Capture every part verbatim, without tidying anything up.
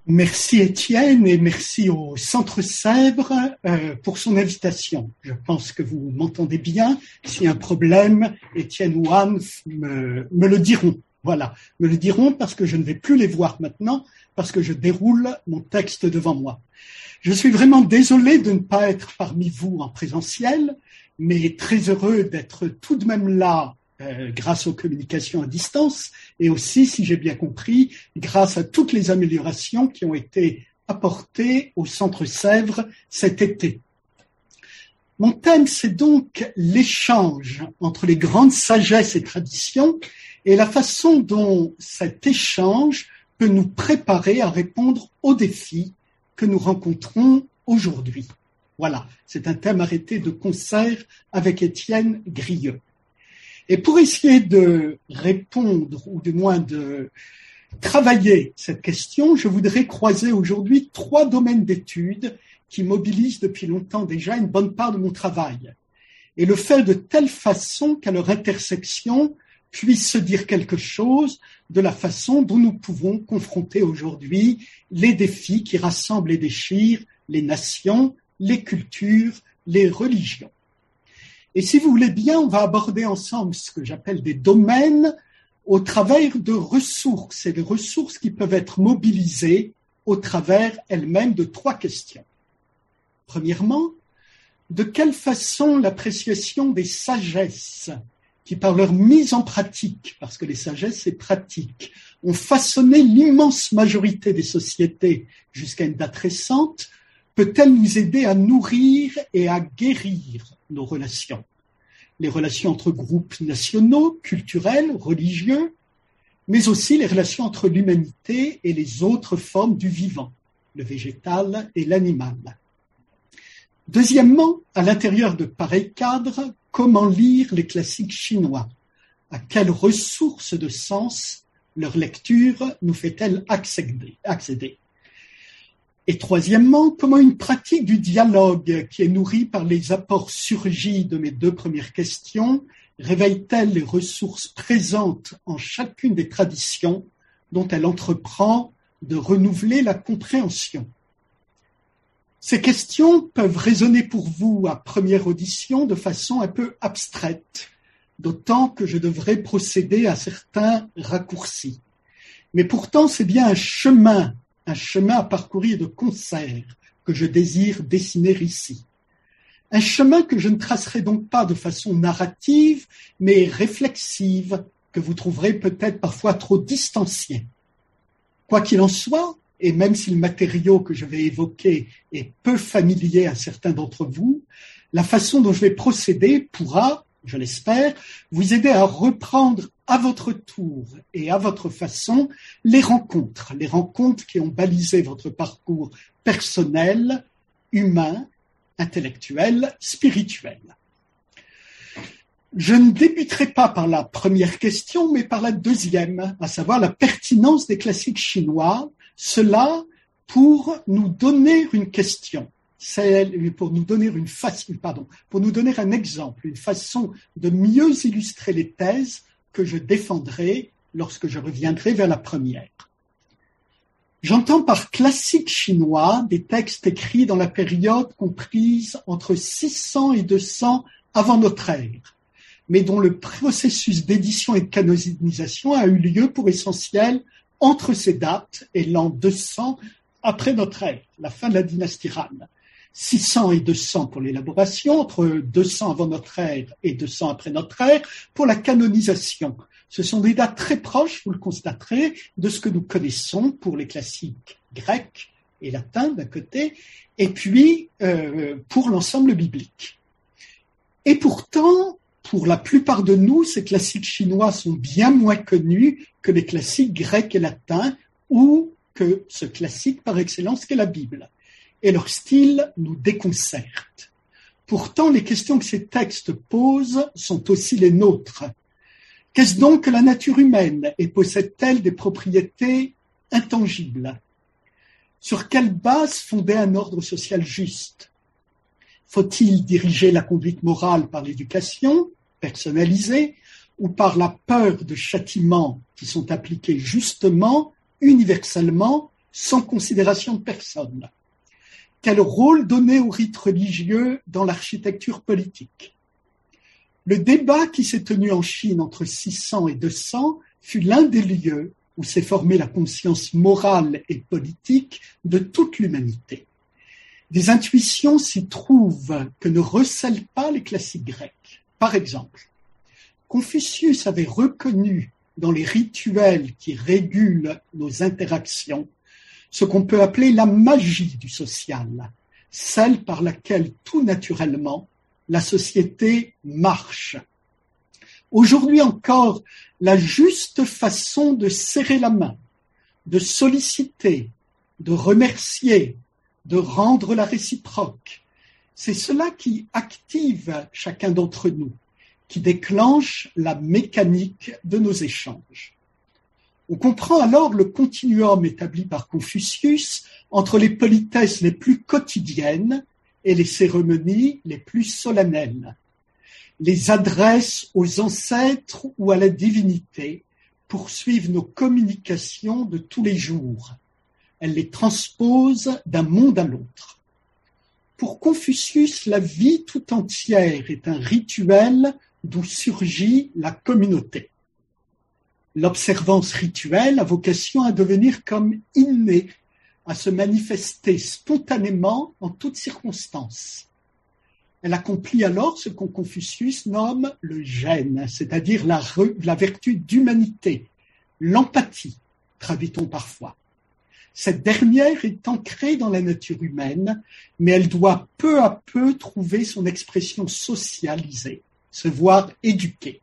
Merci Étienne et merci au Centre Sèvres euh, pour son invitation. Je pense que vous m'entendez bien. S'il y a un problème, Étienne ou Anne me, me le diront. Voilà, me le diront parce que je ne vais plus les voir maintenant parce que je déroule mon texte devant moi. Je suis vraiment désolé de ne pas être parmi vous en présentiel, mais très heureux d'être tout de même là Euh, grâce aux communications à distance et aussi, si j'ai bien compris, grâce à toutes les améliorations qui ont été apportées au Centre Sèvres cet été. Mon thème, c'est donc l'échange entre les grandes sagesses et traditions et la façon dont cet échange peut nous préparer à répondre aux défis que nous rencontrons aujourd'hui. Voilà, c'est un thème arrêté de concert avec Étienne Grieux. Et pour essayer de répondre, ou du moins de travailler cette question, je voudrais croiser aujourd'hui trois domaines d'études qui mobilisent depuis longtemps déjà une bonne part de mon travail, et le faire de telle façon qu'à leur intersection puisse se dire quelque chose de la façon dont nous pouvons confronter aujourd'hui les défis qui rassemblent et déchirent les nations, les cultures, les religions. Et si vous voulez bien, on va aborder ensemble ce que j'appelle des domaines au travers de ressources et des ressources qui peuvent être mobilisées au travers elles-mêmes de trois questions. Premièrement, de quelle façon l'appréciation des sagesses qui, par leur mise en pratique, parce que les sagesses c'est pratique, ont façonné l'immense majorité des sociétés jusqu'à une date récente, peut-elle nous aider à nourrir et à guérir nos relations, les relations entre groupes nationaux, culturels, religieux, mais aussi les relations entre l'humanité et les autres formes du vivant, le végétal et l'animal. Deuxièmement, à l'intérieur de pareils cadres, comment lire les classiques chinois? À quelles ressources de sens leur lecture nous fait-elle accéder, accéder? Et troisièmement, comment une pratique du dialogue qui est nourrie par les apports surgis de mes deux premières questions réveille-t-elle les ressources présentes en chacune des traditions dont elle entreprend de renouveler la compréhension? Ces questions peuvent résonner pour vous à première audition de façon un peu abstraite, d'autant que je devrais procéder à certains raccourcis. Mais pourtant, c'est bien un chemin un chemin à parcourir de concert que je désire dessiner ici. Un chemin que je ne tracerai donc pas de façon narrative, mais réflexive, que vous trouverez peut-être parfois trop distancié. Quoi qu'il en soit, et même si le matériau que je vais évoquer est peu familier à certains d'entre vous, la façon dont je vais procéder pourra, je l'espère, vous aider à reprendre à votre tour et à votre façon les rencontres, les rencontres qui ont balisé votre parcours personnel, humain, intellectuel, spirituel. Je ne débuterai pas par la première question, mais par la deuxième, à savoir la pertinence des classiques chinois, cela pour nous donner une question. C'est pour nous donner une façon, pardon, pour nous donner un exemple, une façon de mieux illustrer les thèses que je défendrai lorsque je reviendrai vers la première. J'entends par classique chinois des textes écrits dans la période comprise entre six cents et deux cents avant notre ère, mais dont le processus d'édition et de canonisation a eu lieu pour essentiel entre ces dates et l'an deux cents après notre ère, la fin de la dynastie Han. six cents et deux cents pour l'élaboration, entre deux cents avant notre ère et deux cents après notre ère pour la canonisation. Ce sont des dates très proches, vous le constaterez, de ce que nous connaissons pour les classiques grecs et latins d'un côté, et puis euh, pour l'ensemble biblique. Et pourtant, pour la plupart de nous, ces classiques chinois sont bien moins connus que les classiques grecs et latins, ou que ce classique par excellence qu'est la Bible. Et leur style nous déconcerte. Pourtant, les questions que ces textes posent sont aussi les nôtres. Qu'est-ce donc que la nature humaine et possède-t-elle des propriétés intangibles? Sur quelle base fonder un ordre social juste? Faut-il diriger la conduite morale par l'éducation personnalisée ou par la peur de châtiments qui sont appliqués justement, universellement, sans considération de personne. Quel rôle donner aux rites religieux dans l'architecture politique? Le débat qui s'est tenu en Chine entre six cents et deux cents fut l'un des lieux où s'est formée la conscience morale et politique de toute l'humanité. Des intuitions s'y trouvent que ne recèlent pas les classiques grecs. Par exemple, Confucius avait reconnu dans les rituels qui régulent nos interactions ce qu'on peut appeler la magie du social, celle par laquelle tout naturellement la société marche. Aujourd'hui encore, la juste façon de serrer la main, de solliciter, de remercier, de rendre la réciproque, c'est cela qui active chacun d'entre nous, qui déclenche la mécanique de nos échanges. On comprend alors le continuum établi par Confucius entre les politesses les plus quotidiennes et les cérémonies les plus solennelles. Les adresses aux ancêtres ou à la divinité poursuivent nos communications de tous les jours. Elles les transposent d'un monde à l'autre. Pour Confucius, la vie tout entière est un rituel d'où surgit la communauté. L'observance rituelle a vocation à devenir comme innée, à se manifester spontanément en toutes circonstances. Elle accomplit alors ce qu'on Confucius nomme le gène, c'est-à-dire la, re, la vertu d'humanité, l'empathie, traduit-on parfois. Cette dernière est ancrée dans la nature humaine, mais elle doit peu à peu trouver son expression socialisée, se voir éduquée.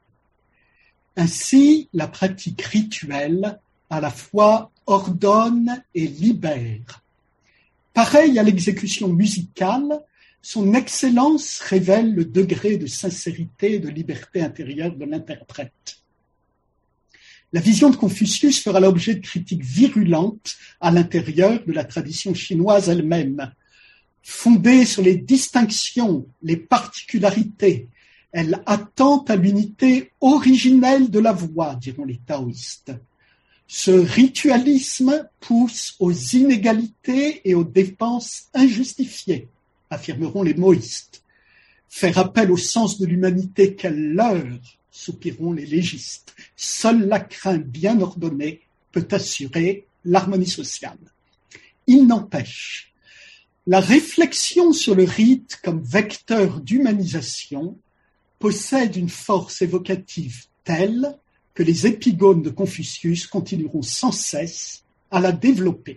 Ainsi, la pratique rituelle à la fois ordonne et libère. Pareil à l'exécution musicale, son excellence révèle le degré de sincérité et de liberté intérieure de l'interprète. La vision de Confucius fera l'objet de critiques virulentes à l'intérieur de la tradition chinoise elle-même. Fondée sur les distinctions, les particularités, elle attente à l'unité originelle de la voix, diront les taoïstes. Ce ritualisme pousse aux inégalités et aux dépenses injustifiées, affirmeront les moïstes. Faire appel au sens de l'humanité qu'elle leur, soupiront les légistes. Seule la crainte bien ordonnée peut assurer l'harmonie sociale. Il n'empêche, la réflexion sur le rite comme vecteur d'humanisation possède une force évocative telle que les épigones de Confucius continueront sans cesse à la développer.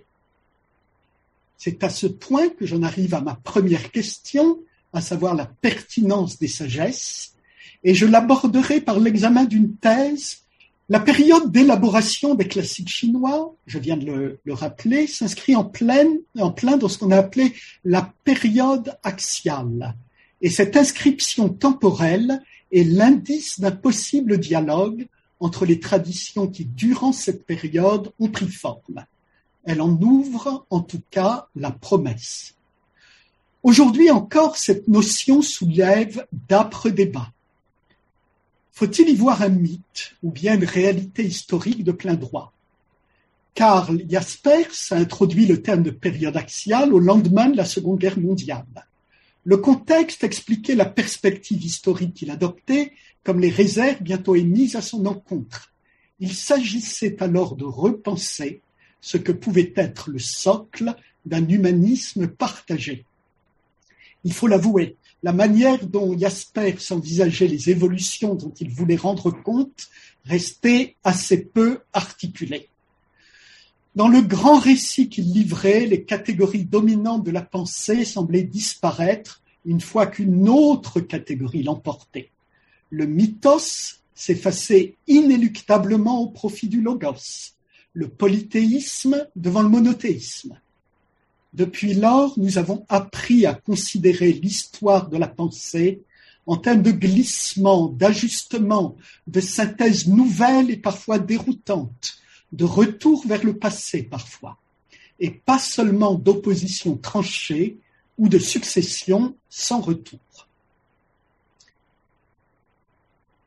C'est à ce point que j'en arrive à ma première question, à savoir la pertinence des sagesses, et je l'aborderai par l'examen d'une thèse. La période d'élaboration des classiques chinois, je viens de le, le rappeler, s'inscrit en plein, en plein dans ce qu'on a appelé la période axiale. Et cette inscription temporelle est l'indice d'un possible dialogue entre les traditions qui, durant cette période, ont pris forme. Elle en ouvre, en tout cas, la promesse. Aujourd'hui encore, cette notion soulève d'âpres débats. Faut-il y voir un mythe ou bien une réalité historique de plein droit? Karl Jaspers a introduit le terme de période axiale au lendemain de la Seconde Guerre mondiale. Le contexte expliquait la perspective historique qu'il adoptait, comme les réserves bientôt émises à son encontre. Il s'agissait alors de repenser ce que pouvait être le socle d'un humanisme partagé. Il faut l'avouer, la manière dont Jaspers envisageait les évolutions dont il voulait rendre compte restait assez peu articulée. Dans le grand récit qu'il livrait, les catégories dominantes de la pensée semblaient disparaître une fois qu'une autre catégorie l'emportait. Le mythos s'effaçait inéluctablement au profit du logos, le polythéisme devant le monothéisme. Depuis lors, nous avons appris à considérer l'histoire de la pensée en termes de glissement, d'ajustement, de synthèse nouvelle et parfois déroutante, de retour vers le passé parfois, et pas seulement d'opposition tranchée ou de succession sans retour.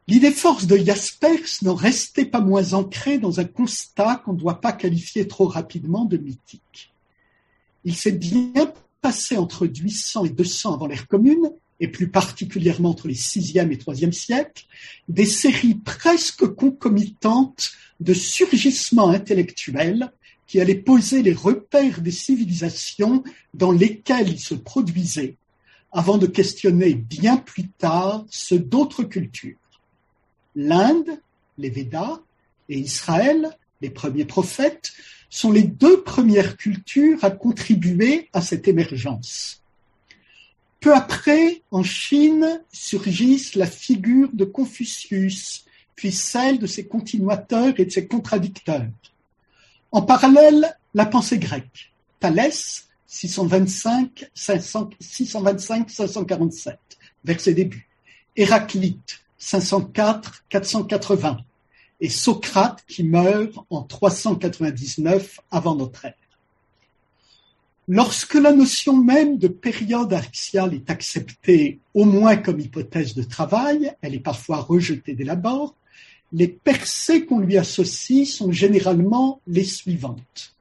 L'idée force de Jaspers n'en restait pas moins ancrée dans un constat qu'on ne doit pas qualifier trop rapidement de mythique. Il s'est bien passé entre huit cents et deux cents avant l'ère commune, et plus particulièrement entre les sixième et troisième siècles, des séries presque concomitantes de surgissements intellectuels qui allaient poser les repères des civilisations dans lesquelles ils se produisaient, avant de questionner bien plus tard ceux d'autres cultures. L'Inde, les Védas, et Israël, les premiers prophètes, sont les deux premières cultures à contribuer à cette émergence. Peu après, en Chine, surgissent la figure de Confucius, puis celle de ses continuateurs et de ses contradicteurs. En parallèle, la pensée grecque, Thalès, six cent vingt-cinq à cinq cent quarante-sept, vers ses débuts, Héraclite, cinq cent quatre à quatre cent quatre-vingts, et Socrate qui meurt en trois cent quatre-vingt-dix-neuf avant notre ère. Lorsque la notion même de période axiale est acceptée, au moins comme hypothèse de travail, elle est parfois rejetée dès l'abord, les percées qu'on lui associe sont généralement les suivantes.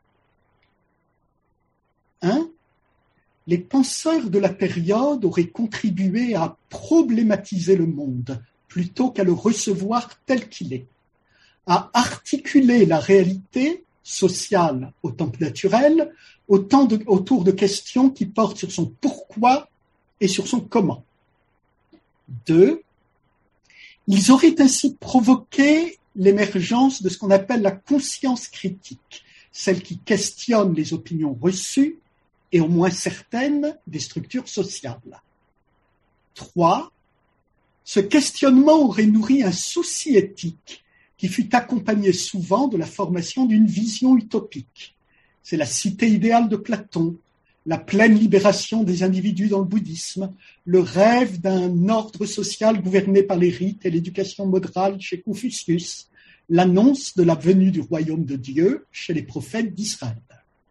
un. Les penseurs de la période auraient contribué à problématiser le monde plutôt qu'à le recevoir tel qu'il est, à articuler la réalité sociale autant que naturelle autant de, autour de questions qui portent sur son pourquoi et sur son comment. Deux, ils auraient ainsi provoqué l'émergence de ce qu'on appelle la conscience critique, celle qui questionne les opinions reçues et au moins certaines des structures sociales. Trois, ce questionnement aurait nourri un souci éthique qui fut accompagné souvent de la formation d'une vision utopique. C'est la cité idéale de Platon, la pleine libération des individus dans le bouddhisme, le rêve d'un ordre social gouverné par les rites et l'éducation morale chez Confucius, l'annonce de la venue du royaume de Dieu chez les prophètes d'Israël.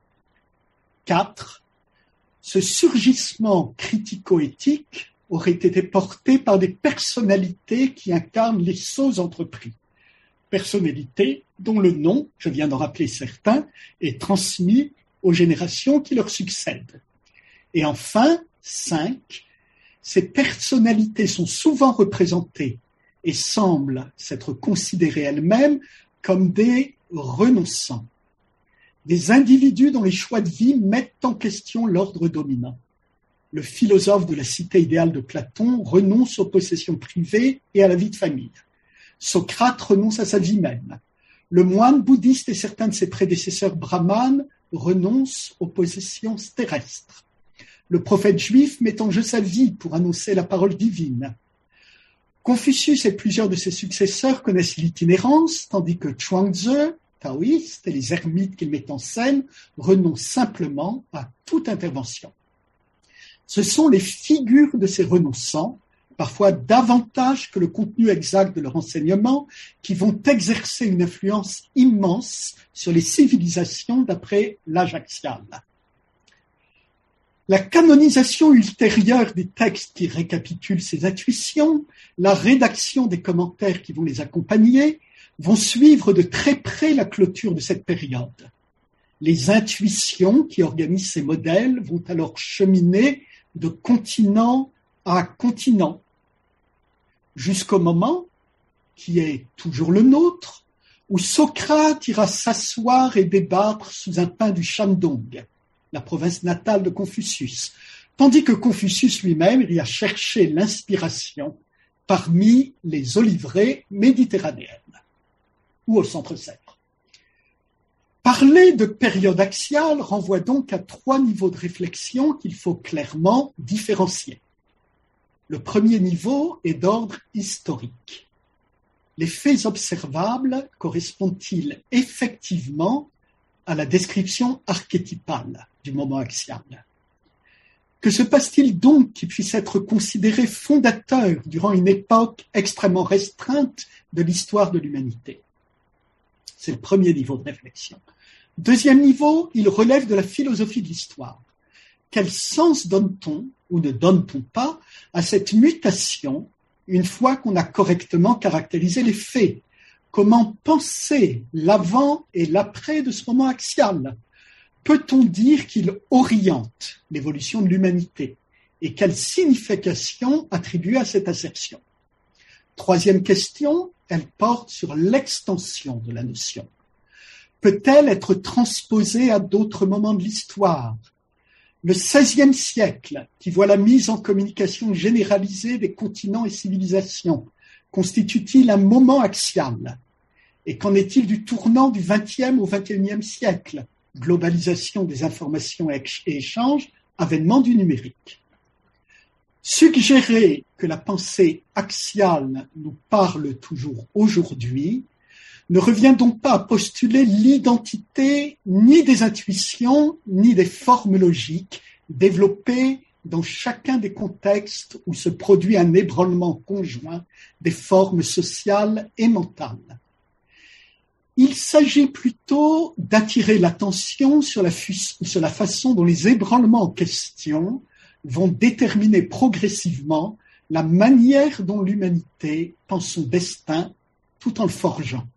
Quatre, ce surgissement critico-éthique aurait été porté par des personnalités qui incarnent les sots entrepris. Personnalités dont le nom, je viens d'en rappeler certains, est transmis aux générations qui leur succèdent. Et enfin, cinq, ces personnalités sont souvent représentées et semblent s'être considérées elles-mêmes comme des renonçants, des individus dont les choix de vie mettent en question l'ordre dominant. Le philosophe de la cité idéale de Platon renonce aux possessions privées et à la vie de famille. Socrate renonce à sa vie même. Le moine bouddhiste et certains de ses prédécesseurs brahmanes renoncent aux possessions terrestres. Le prophète juif met en jeu sa vie pour annoncer la parole divine. Confucius et plusieurs de ses successeurs connaissent l'itinérance, tandis que Chuang-Tzu, taoïste, et les ermites qu'il met en scène renoncent simplement à toute intervention. Ce sont les figures de ces renonçants, parfois davantage que le contenu exact de leur enseignement, qui vont exercer une influence immense sur les civilisations d'après l'âge axial. La canonisation ultérieure des textes qui récapitulent ces intuitions, la rédaction des commentaires qui vont les accompagner, vont suivre de très près la clôture de cette période. Les intuitions qui organisent ces modèles vont alors cheminer de continent à continent, jusqu'au moment, qui est toujours le nôtre, où Socrate ira s'asseoir et débattre sous un pin du Shandong, la province natale de Confucius, tandis que Confucius lui-même ira chercher l'inspiration parmi les oliveraies méditerranéennes ou au centre-Sèvres. Parler de période axiale renvoie donc à trois niveaux de réflexion qu'il faut clairement différencier. Le premier niveau est d'ordre historique. Les faits observables correspondent-ils effectivement à la description archétypale du moment axial? Que se passe-t-il donc qui puisse être considéré fondateur durant une époque extrêmement restreinte de l'histoire de l'humanité? C'est le premier niveau de réflexion. Deuxième niveau, il relève de la philosophie de l'histoire. Quel sens donne-t-on ou ne donne-t-on pas à cette mutation une fois qu'on a correctement caractérisé les faits? Comment penser l'avant et l'après de ce moment axial? Peut-on dire qu'il oriente l'évolution de l'humanité? Et quelle signification attribuer à cette assertion? Troisième question, elle porte sur l'extension de la notion. Peut-elle être transposée à d'autres moments de l'histoire? Le seizième siècle, qui voit la mise en communication généralisée des continents et civilisations, constitue-t-il un moment axial? Et qu'en est-il du tournant du vingtième au vingt et unième siècle? Globalisation des informations et échanges, avènement du numérique. Suggérer que la pensée axiale nous parle toujours aujourd'hui ne revient donc pas à postuler l'identité ni des intuitions ni des formes logiques développées dans chacun des contextes où se produit un ébranlement conjoint des formes sociales et mentales. Il s'agit plutôt d'attirer l'attention sur la, sur la façon dont les ébranlements en question vont déterminer progressivement la manière dont l'humanité pense son destin tout en le forgeant.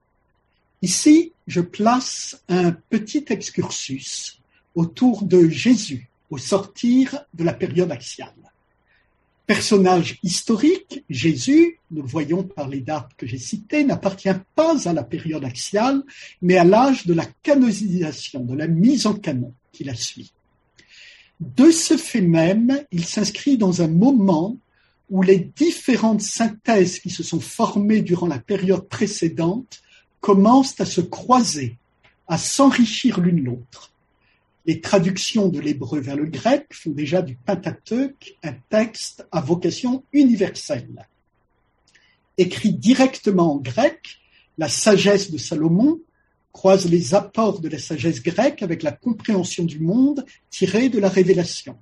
Ici, je place un petit excursus autour de Jésus au sortir de la période axiale. Personnage historique, Jésus, nous le voyons par les dates que j'ai citées, n'appartient pas à la période axiale, mais à l'âge de la canonisation, de la mise en canon qui la suit. De ce fait même, il s'inscrit dans un moment où les différentes synthèses qui se sont formées durant la période précédente commencent à se croiser, à s'enrichir l'une l'autre. Les traductions de l'hébreu vers le grec font déjà du Pentateuque un texte à vocation universelle. Écrit directement en grec, la sagesse de Salomon croise les apports de la sagesse grecque avec la compréhension du monde tirée de la révélation.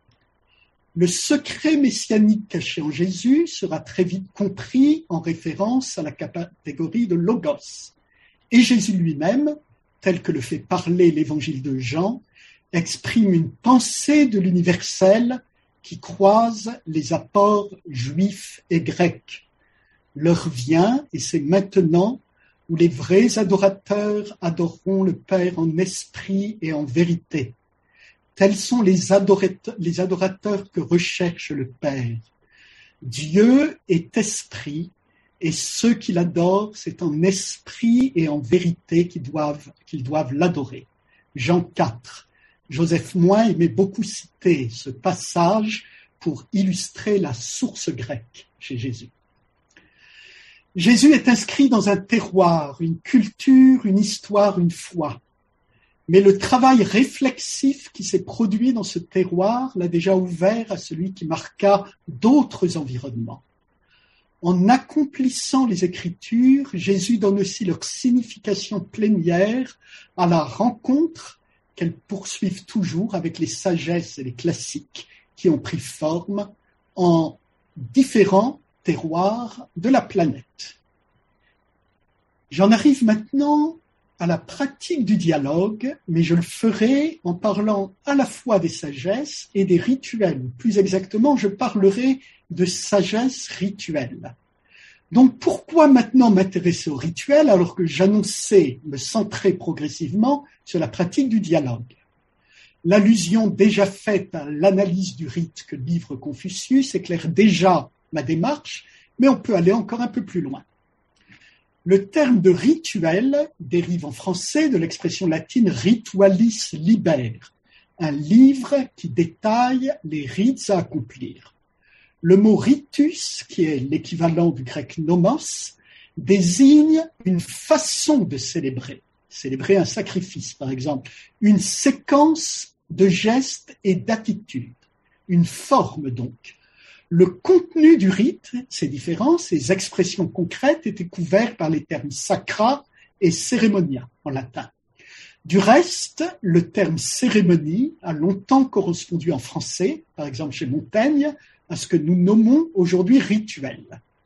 Le secret messianique caché en Jésus sera très vite compris en référence à la catégorie de logos. Et Jésus lui-même, tel que le fait parler l'évangile de Jean, exprime une pensée de l'universel qui croise les apports juifs et grecs. L'heure vient, et c'est maintenant, où les vrais adorateurs adoreront le Père en esprit et en vérité. Tels sont les adorateurs, les adorateurs que recherche le Père. Dieu est esprit, et ceux qui l'adorent, c'est en esprit et en vérité qu'ils doivent, qu'ils doivent l'adorer. Jean quatre. Joseph Moin aimait beaucoup citer ce passage pour illustrer la source grecque chez Jésus. Jésus est inscrit dans un terroir, une culture, une histoire, une foi. Mais le travail réflexif qui s'est produit dans ce terroir l'a déjà ouvert à celui qui marqua d'autres environnements. En accomplissant les Écritures, Jésus donne aussi leur signification plénière à la rencontre qu'elles poursuivent toujours avec les sagesses et les classiques qui ont pris forme en différents terroirs de la planète. J'en arrive maintenant à la pratique du dialogue, mais je le ferai en parlant à la fois des sagesses et des rituels. Plus exactement, je parlerai de sagesse rituelle. Donc pourquoi maintenant m'intéresser aux rituels alors que j'annonçais me centrer progressivement sur la pratique du dialogue? L'allusion déjà faite à l'analyse du rite que livre Confucius éclaire déjà ma démarche, mais on peut aller encore un peu plus loin. Le terme de rituel dérive en français de l'expression latine ritualis liber, un livre qui détaille les rites à accomplir. Le mot ritus, qui est l'équivalent du grec nomos, désigne une façon de célébrer, célébrer un sacrifice par exemple, une séquence de gestes et d'attitudes, une forme donc. Le contenu du rite, c'est différent, ses expressions concrètes étaient couvertes par les termes sacra et cérémonia en latin. Du reste, le terme cérémonie a longtemps correspondu en français, par exemple chez Montaigne, à ce que nous nommons aujourd'hui rituel.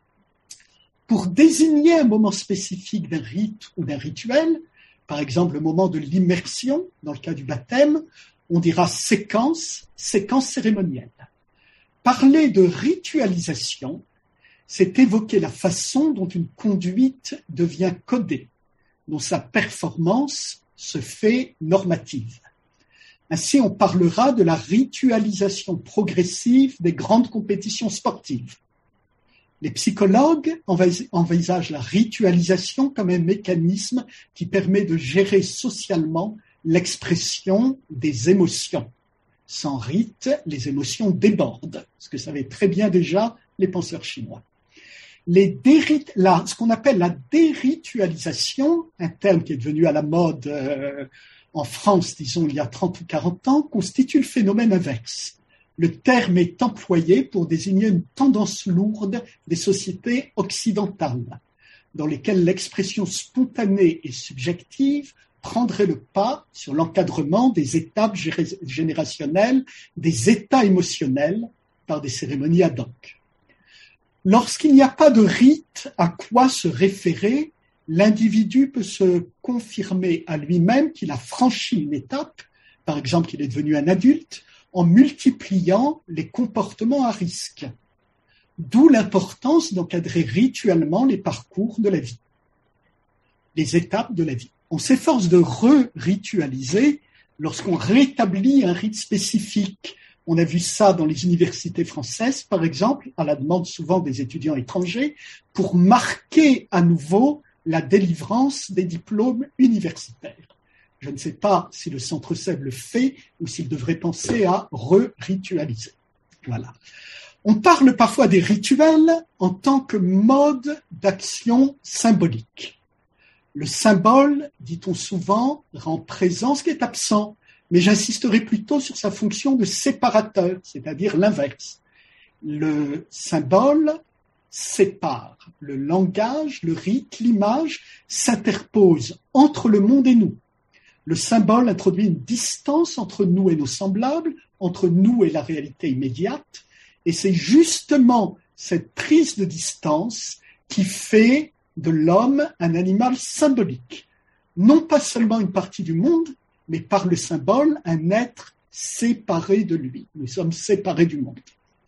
Pour désigner un moment spécifique d'un rite ou d'un rituel, par exemple le moment de l'immersion, dans le cas du baptême, on dira séquence, séquence cérémonielle. Parler de ritualisation, c'est évoquer la façon dont une conduite devient codée, dont sa performance se fait normative. Ainsi, on parlera de la ritualisation progressive des grandes compétitions sportives. Les psychologues envisagent la ritualisation comme un mécanisme qui permet de gérer socialement l'expression des émotions. Sans rite, les émotions débordent, ce que savaient très bien déjà les penseurs chinois. Les dérit- la, ce qu'on appelle la déritualisation, un terme qui est devenu à la mode euh, en France, disons il y a trente ou quarante ans, constitue le phénomène inverse. Le terme est employé pour désigner une tendance lourde des sociétés occidentales, dans lesquelles l'expression spontanée et subjective prendrait le pas sur l'encadrement des étapes générationnelles, des états émotionnels, par des cérémonies ad hoc. Lorsqu'il n'y a pas de rite à quoi se référer, l'individu peut se confirmer à lui-même qu'il a franchi une étape, par exemple qu'il est devenu un adulte, en multipliant les comportements à risque. D'où l'importance d'encadrer rituellement les parcours de la vie, les étapes de la vie. On s'efforce de re-ritualiser lorsqu'on rétablit un rite spécifique. On a vu ça dans les universités françaises, par exemple, à la demande souvent des étudiants étrangers, pour marquer à nouveau la délivrance des diplômes universitaires. Je ne sais pas si le Centre Sèvres le fait ou s'il devrait penser à re-ritualiser. Voilà. On parle parfois des rituels en tant que mode d'action symbolique. Le symbole, dit-on souvent, rend présent ce qui est absent, mais j'insisterai plutôt sur sa fonction de séparateur, c'est-à-dire l'inverse. Le symbole sépare. Le langage, le rite, l'image s'interposent entre le monde et nous. Le symbole introduit une distance entre nous et nos semblables, entre nous et la réalité immédiate, et c'est justement cette prise de distance qui fait de l'homme un animal symbolique. Non pas seulement une partie du monde, mais par le symbole, un être séparé de lui. Nous sommes séparés du monde.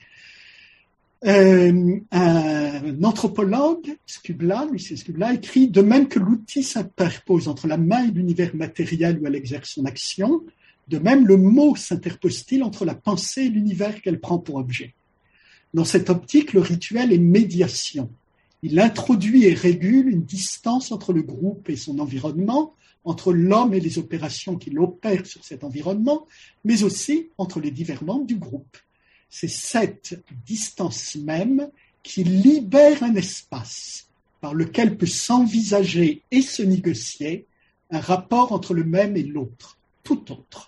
Euh, un anthropologue, Skubla, Lucien Skubla, écrit « De même que l'outil s'interpose entre la main et l'univers matériel où elle exerce son action, de même le mot s'interpose-t-il entre la pensée et l'univers qu'elle prend pour objet. Dans cette optique, le rituel est médiation. Il introduit et régule une distance entre le groupe et son environnement, entre l'homme et les opérations qu'il opère sur cet environnement, mais aussi entre les divers membres du groupe. C'est cette distance même qui libère un espace par lequel peut s'envisager et se négocier un rapport entre le même et l'autre, tout autre.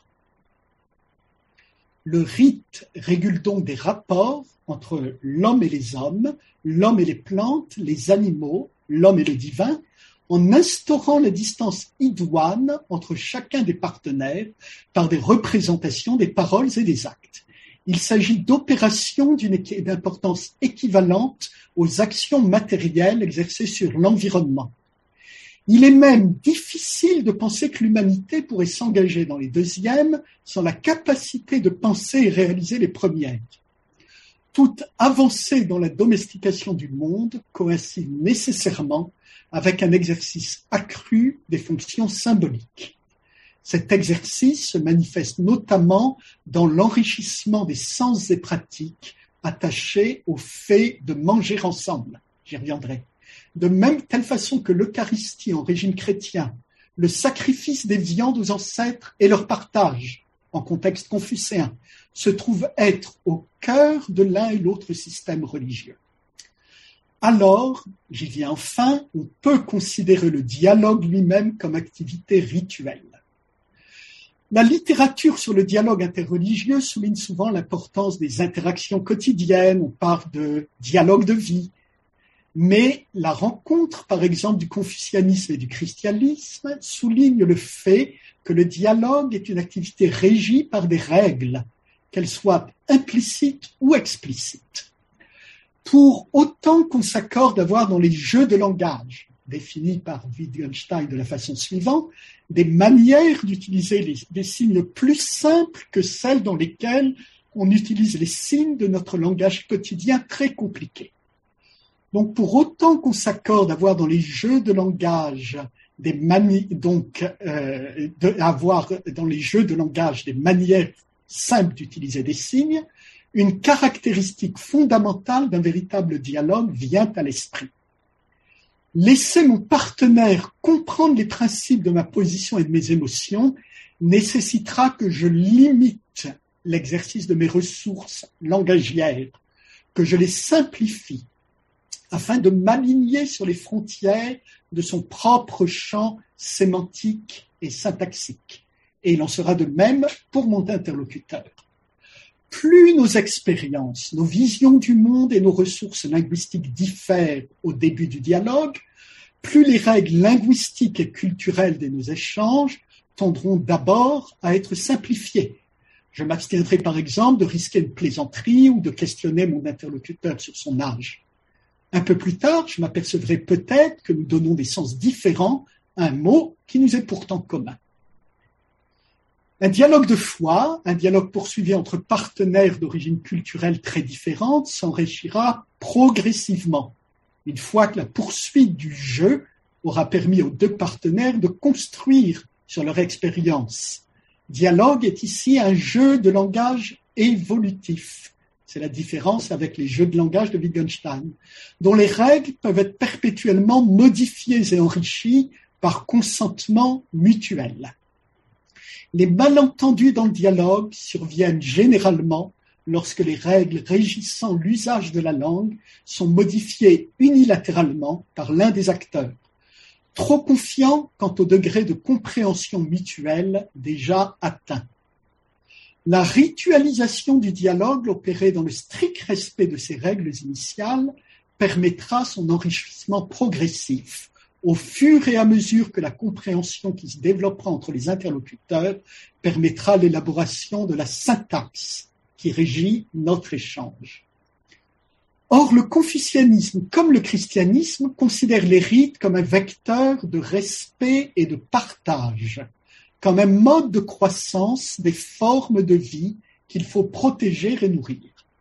Le rite régule donc des rapports entre l'homme et les hommes, l'homme et les plantes, les animaux, l'homme et le divin, en instaurant la distance idoine entre chacun des partenaires par des représentations des paroles et des actes. Il s'agit d'opérations d'une importance équivalente aux actions matérielles exercées sur l'environnement. Il est même difficile de penser que l'humanité pourrait s'engager dans les deuxièmes sans la capacité de penser et réaliser les premières. Toute avancée dans la domestication du monde coïncide nécessairement avec un exercice accru des fonctions symboliques. Cet exercice se manifeste notamment dans l'enrichissement des sens et pratiques attachés au fait de manger ensemble. J'y reviendrai. De même, telle façon que l'Eucharistie en régime chrétien, le sacrifice des viandes aux ancêtres et leur partage, en contexte confucéen, se trouve être au cœur de l'un et l'autre système religieux. Alors, j'y viens enfin, on peut considérer le dialogue lui-même comme activité rituelle. La littérature sur le dialogue interreligieux souligne souvent l'importance des interactions quotidiennes, on parle de dialogue de vie, mais la rencontre, par exemple, du confucianisme et du christianisme souligne le fait que le dialogue est une activité régie par des règles, qu'elles soient implicites ou explicites. Pour autant qu'on s'accorde à voir dans les jeux de langage, définis par Wittgenstein de la façon suivante, des manières d'utiliser les, des signes plus simples que celles dans lesquelles on utilise les signes de notre langage quotidien très compliqué. Donc, pour autant qu'on s'accorde à voir dans les jeux de langage des mani- donc euh, de, avoir dans les jeux de langage des manières simples d'utiliser des signes, une caractéristique fondamentale d'un véritable dialogue vient à l'esprit. Laisser mon partenaire comprendre les principes de ma position et de mes émotions nécessitera que je limite l'exercice de mes ressources langagières, que je les simplifie, afin de m'aligner sur les frontières de son propre champ sémantique et syntaxique. Et il en sera de même pour mon interlocuteur. Plus nos expériences, nos visions du monde et nos ressources linguistiques diffèrent au début du dialogue, plus les règles linguistiques et culturelles de nos échanges tendront d'abord à être simplifiées. Je m'abstiendrai par exemple de risquer une plaisanterie ou de questionner mon interlocuteur sur son âge. Un peu plus tard, je m'apercevrai peut-être que nous donnons des sens différents à un mot qui nous est pourtant commun. Un dialogue de foi, un dialogue poursuivi entre partenaires d'origine culturelle très différente, s'enrichira progressivement, une fois que la poursuite du jeu aura permis aux deux partenaires de construire sur leur expérience. Dialogue est ici un jeu de langage évolutif. C'est la différence avec les jeux de langage de Wittgenstein, dont les règles peuvent être perpétuellement modifiées et enrichies par consentement mutuel. Les malentendus dans le dialogue surviennent généralement lorsque les règles régissant l'usage de la langue sont modifiées unilatéralement par l'un des acteurs, trop confiant quant au degré de compréhension mutuelle déjà atteint. La ritualisation du dialogue opérée dans le strict respect de ces règles initiales permettra son enrichissement progressif au fur et à mesure que la compréhension qui se développera entre les interlocuteurs permettra l'élaboration de la syntaxe qui régit notre échange. Or, le confucianisme, comme le christianisme, considère les rites comme un vecteur de respect et de partage, comme un mode de croissance des formes de vie qu'il faut protéger et nourrir.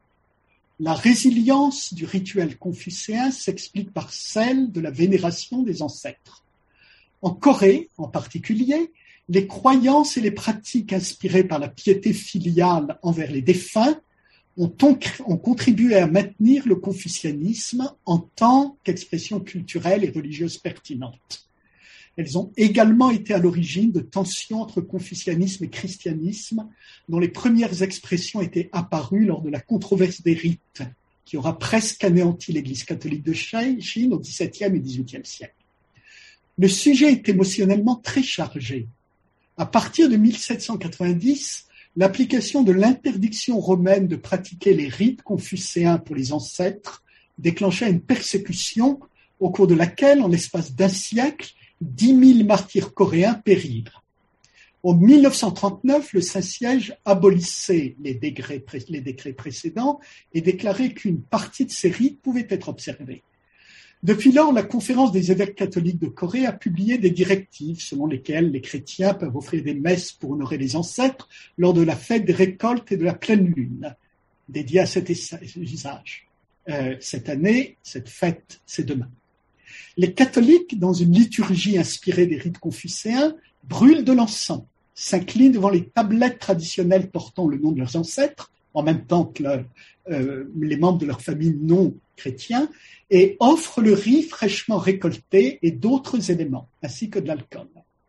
La résilience du rituel confucéen s'explique par celle de la vénération des ancêtres. En Corée, en particulier, les croyances et les pratiques inspirées par la piété filiale envers les défunts ont, ont contribué à maintenir le confucianisme en tant qu'expression culturelle et religieuse pertinente. Elles ont également été à l'origine de tensions entre confucianisme et christianisme, dont les premières expressions étaient apparues lors de la controverse des rites, qui aura presque anéanti l'Église catholique de Chine au dix-septième et dix-huitième siècle. Le sujet est émotionnellement très chargé. À partir de mille sept cent quatre-vingt-dix, l'application de l'interdiction romaine de pratiquer les rites confucéens pour les ancêtres déclencha une persécution au cours de laquelle, en l'espace d'un siècle, dix mille martyrs coréens périrent. En mille neuf cent trente-neuf, le Saint-Siège abolissait les décrets, les décrets précédents et déclarait qu'une partie de ces rites pouvait être observée. Depuis lors, la Conférence des évêques catholiques de Corée a publié des directives selon lesquelles les chrétiens peuvent offrir des messes pour honorer les ancêtres lors de la fête des récoltes et de la pleine lune, dédiée à cet usage. Euh, cette année, cette fête, c'est demain. Les catholiques, dans une liturgie inspirée des rites confucéens, brûlent de l'encens, s'inclinent devant les tablettes traditionnelles portant le nom de leurs ancêtres, en même temps que leur, euh, les membres de leur famille non chrétiens, et offrent le riz fraîchement récolté et d'autres éléments, ainsi que de l'alcool.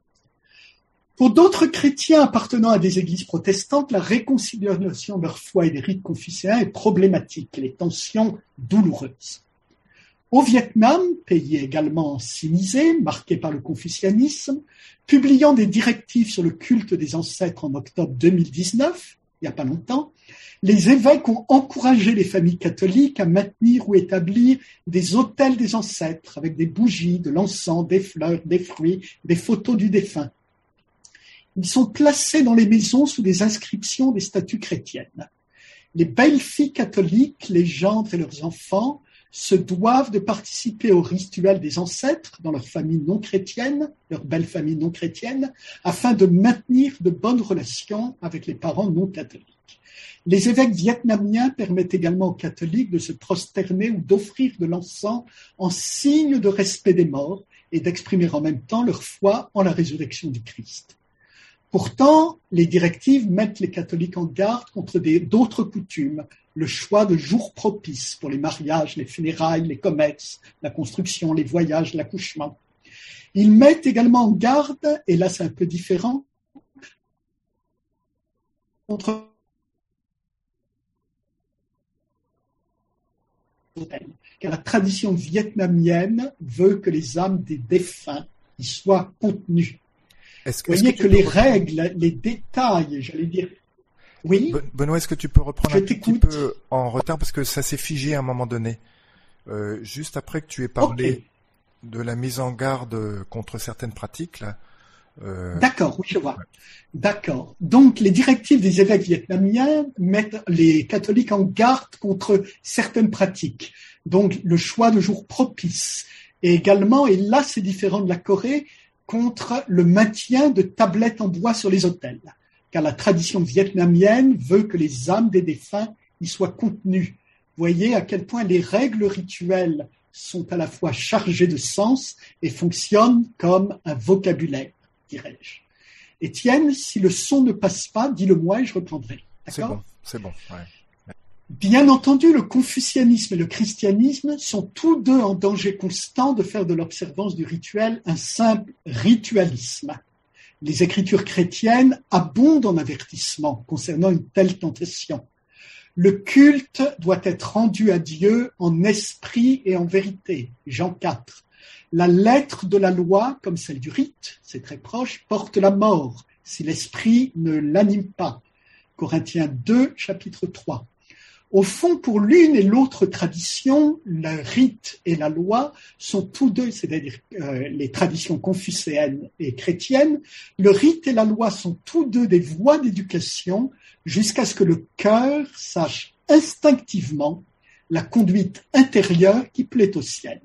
Pour d'autres chrétiens appartenant à des églises protestantes, la réconciliation de leur foi et des rites confucéens est problématique, et les tensions douloureuses. Au Vietnam, pays également sinisé, marqué par le confucianisme, publiant des directives sur le culte des ancêtres en octobre deux mille dix-neuf, il n'y a pas longtemps, les évêques ont encouragé les familles catholiques à maintenir ou établir des autels des ancêtres avec des bougies, de l'encens, des fleurs, des fruits, des photos du défunt. Ils sont placés dans les maisons sous des inscriptions des statues chrétiennes. Les belles filles catholiques, les gendres et leurs enfants se doivent de participer au rituel des ancêtres dans leur famille non chrétienne, leur belle famille non chrétienne, afin de maintenir de bonnes relations avec les parents non catholiques. Les évêques vietnamiens permettent également aux catholiques de se prosterner ou d'offrir de l'encens en signe de respect des morts et d'exprimer en même temps leur foi en la résurrection du Christ. Pourtant, les directives mettent les catholiques en garde contre des, d'autres coutumes, le choix de jours propices pour les mariages, les funérailles, les commerces, la construction, les voyages, l'accouchement. Ils mettent également en garde, et là c'est un peu différent, contre car la tradition vietnamienne veut que les âmes des défunts y soient contenues. Est-ce que, Vous voyez est-ce que, que que les peux... règles, les détails, j'allais dire... Oui. Benoît, est-ce que tu peux reprendre Je un t'écoute. petit peu en retard parce que ça s'est figé à un moment donné. Euh, juste après que tu aies parlé Okay. de la mise en garde contre certaines pratiques, là. Euh... D'accord, oui, je vois. D'accord. Donc, les directives des évêques vietnamiens mettent les catholiques en garde contre certaines pratiques. Donc, le choix de jours propices. Et également, et là, c'est différent de la Corée, contre le maintien de tablettes en bois sur les autels. Car la tradition vietnamienne veut que les âmes des défunts y soient contenues. Voyez à quel point les règles rituelles sont à la fois chargées de sens et fonctionnent comme un vocabulaire, dirais-je. Étienne, si le son ne passe pas, dis-le-moi et je reprendrai. D'accord ? C'est bon, c'est bon. Ouais. Bien entendu, le confucianisme et le christianisme sont tous deux en danger constant de faire de l'observance du rituel un simple ritualisme. Les écritures chrétiennes abondent en avertissements concernant une telle tentation. Le culte doit être rendu à Dieu en esprit et en vérité. Jean quatre. La lettre de la loi, comme celle du rite, c'est très proche, porte la mort si l'esprit ne l'anime pas. Corinthiens deux, chapitre trois. Au fond, pour l'une et l'autre tradition, le rite et la loi sont tous deux, c'est-à-dire euh, les traditions confucéennes et chrétiennes, le rite et la loi sont tous deux des voies d'éducation jusqu'à ce que le cœur sache instinctivement la conduite intérieure qui plaît au ciel.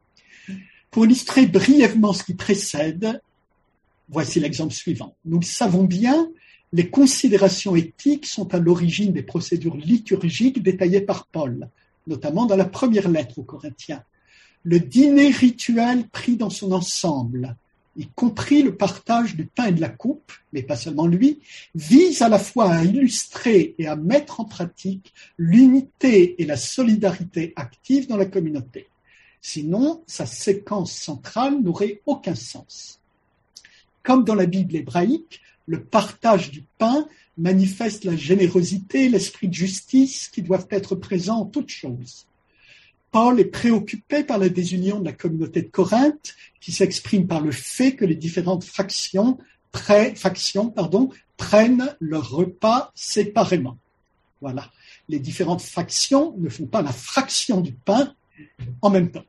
Pour illustrer brièvement ce qui précède, voici l'exemple suivant. Nous le savons bien, les considérations éthiques sont à l'origine des procédures liturgiques détaillées par Paul, notamment dans la première lettre aux Corinthiens. Le dîner rituel pris dans son ensemble, y compris le partage du pain et de la coupe, mais pas seulement lui, vise à la fois à illustrer et à mettre en pratique l'unité et la solidarité active dans la communauté. Sinon, sa séquence centrale n'aurait aucun sens. Comme dans la Bible hébraïque, le partage du pain manifeste la générosité et l'esprit de justice qui doivent être présents en toutes choses. Paul est préoccupé par la désunion de la communauté de Corinthe qui s'exprime par le fait que les différentes factions, pré, factions pardon, prennent leur repas séparément. Voilà. Les différentes factions ne font pas la fraction du pain en même temps.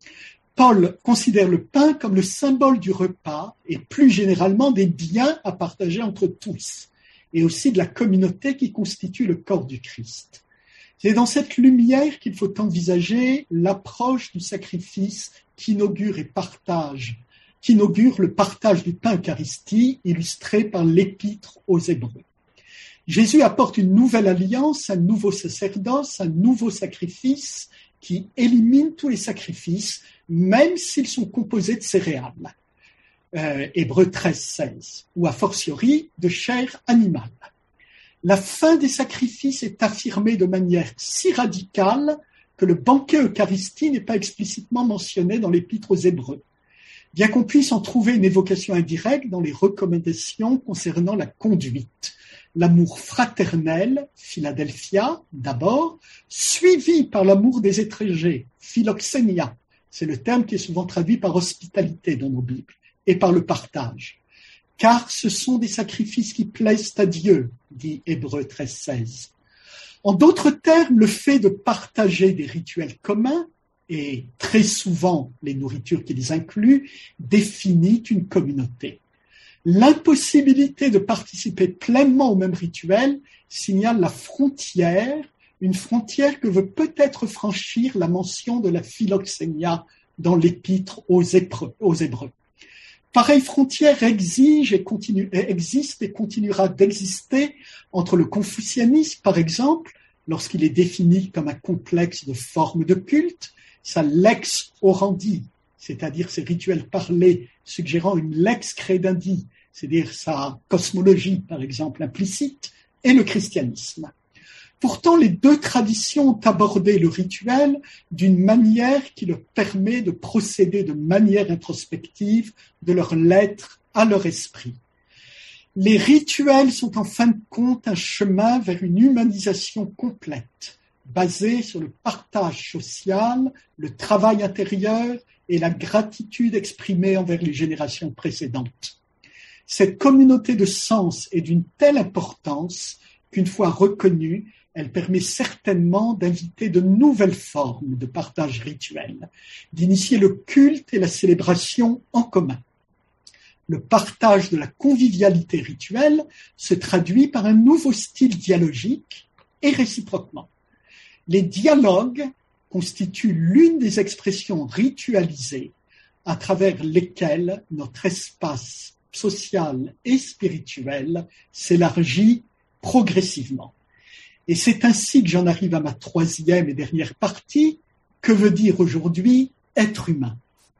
Paul considère le pain comme le symbole du repas et plus généralement des biens à partager entre tous et aussi de la communauté qui constitue le corps du Christ. C'est dans cette lumière qu'il faut envisager l'approche du sacrifice qu'inaugure et partage, qu'inaugure le partage du pain Eucharistie illustré par l'épître aux Hébreux. Jésus apporte une nouvelle alliance, un nouveau sacerdoce, un nouveau sacrifice qui élimine tous les sacrifices, même s'ils sont composés de céréales. Euh, Hébreux treize, seize, ou a fortiori de chair animale. La fin des sacrifices est affirmée de manière si radicale que le banquet Eucharistie n'est pas explicitement mentionné dans l'épître aux Hébreux, bien qu'on puisse en trouver une évocation indirecte dans les recommandations concernant la conduite. L'amour fraternel, Philadelphia, d'abord, suivi par l'amour des étrangers, philoxénia, c'est le terme qui est souvent traduit par hospitalité dans nos Bibles, et par le partage. Car ce sont des sacrifices qui plaisent à Dieu, dit Hébreux treize, seize. En d'autres termes, le fait de partager des rituels communs, et très souvent les nourritures qui les incluent, définit une communauté. L'impossibilité de participer pleinement au même rituel signale la frontière une frontière que veut peut-être franchir la mention de la philoxénia dans l'épître aux Hébreux. Aux Hébreux. Pareille frontière exige et continue, existe et continuera d'exister entre le confucianisme, par exemple, lorsqu'il est défini comme un complexe de formes de culte, sa lex orandi, c'est-à-dire ses rituels parlés suggérant une lex credendi, c'est-à-dire sa cosmologie, par exemple, implicite, et le christianisme. Pourtant, les deux traditions ont abordé le rituel d'une manière qui leur permet de procéder de manière introspective de leur l'être à leur esprit. Les rituels sont en fin de compte un chemin vers une humanisation complète, basée sur le partage social, le travail intérieur et la gratitude exprimée envers les générations précédentes. Cette communauté de sens est d'une telle importance qu'une fois reconnue, elle permet certainement d'inviter de nouvelles formes de partage rituel, d'initier le culte et la célébration en commun. Le partage de la convivialité rituelle se traduit par un nouveau style dialogique et réciproquement. Les dialogues constituent l'une des expressions ritualisées à travers lesquelles notre espace social et spirituel s'élargit progressivement. Et c'est ainsi que j'en arrive à ma troisième et dernière partie. Que veut dire aujourd'hui être humain ?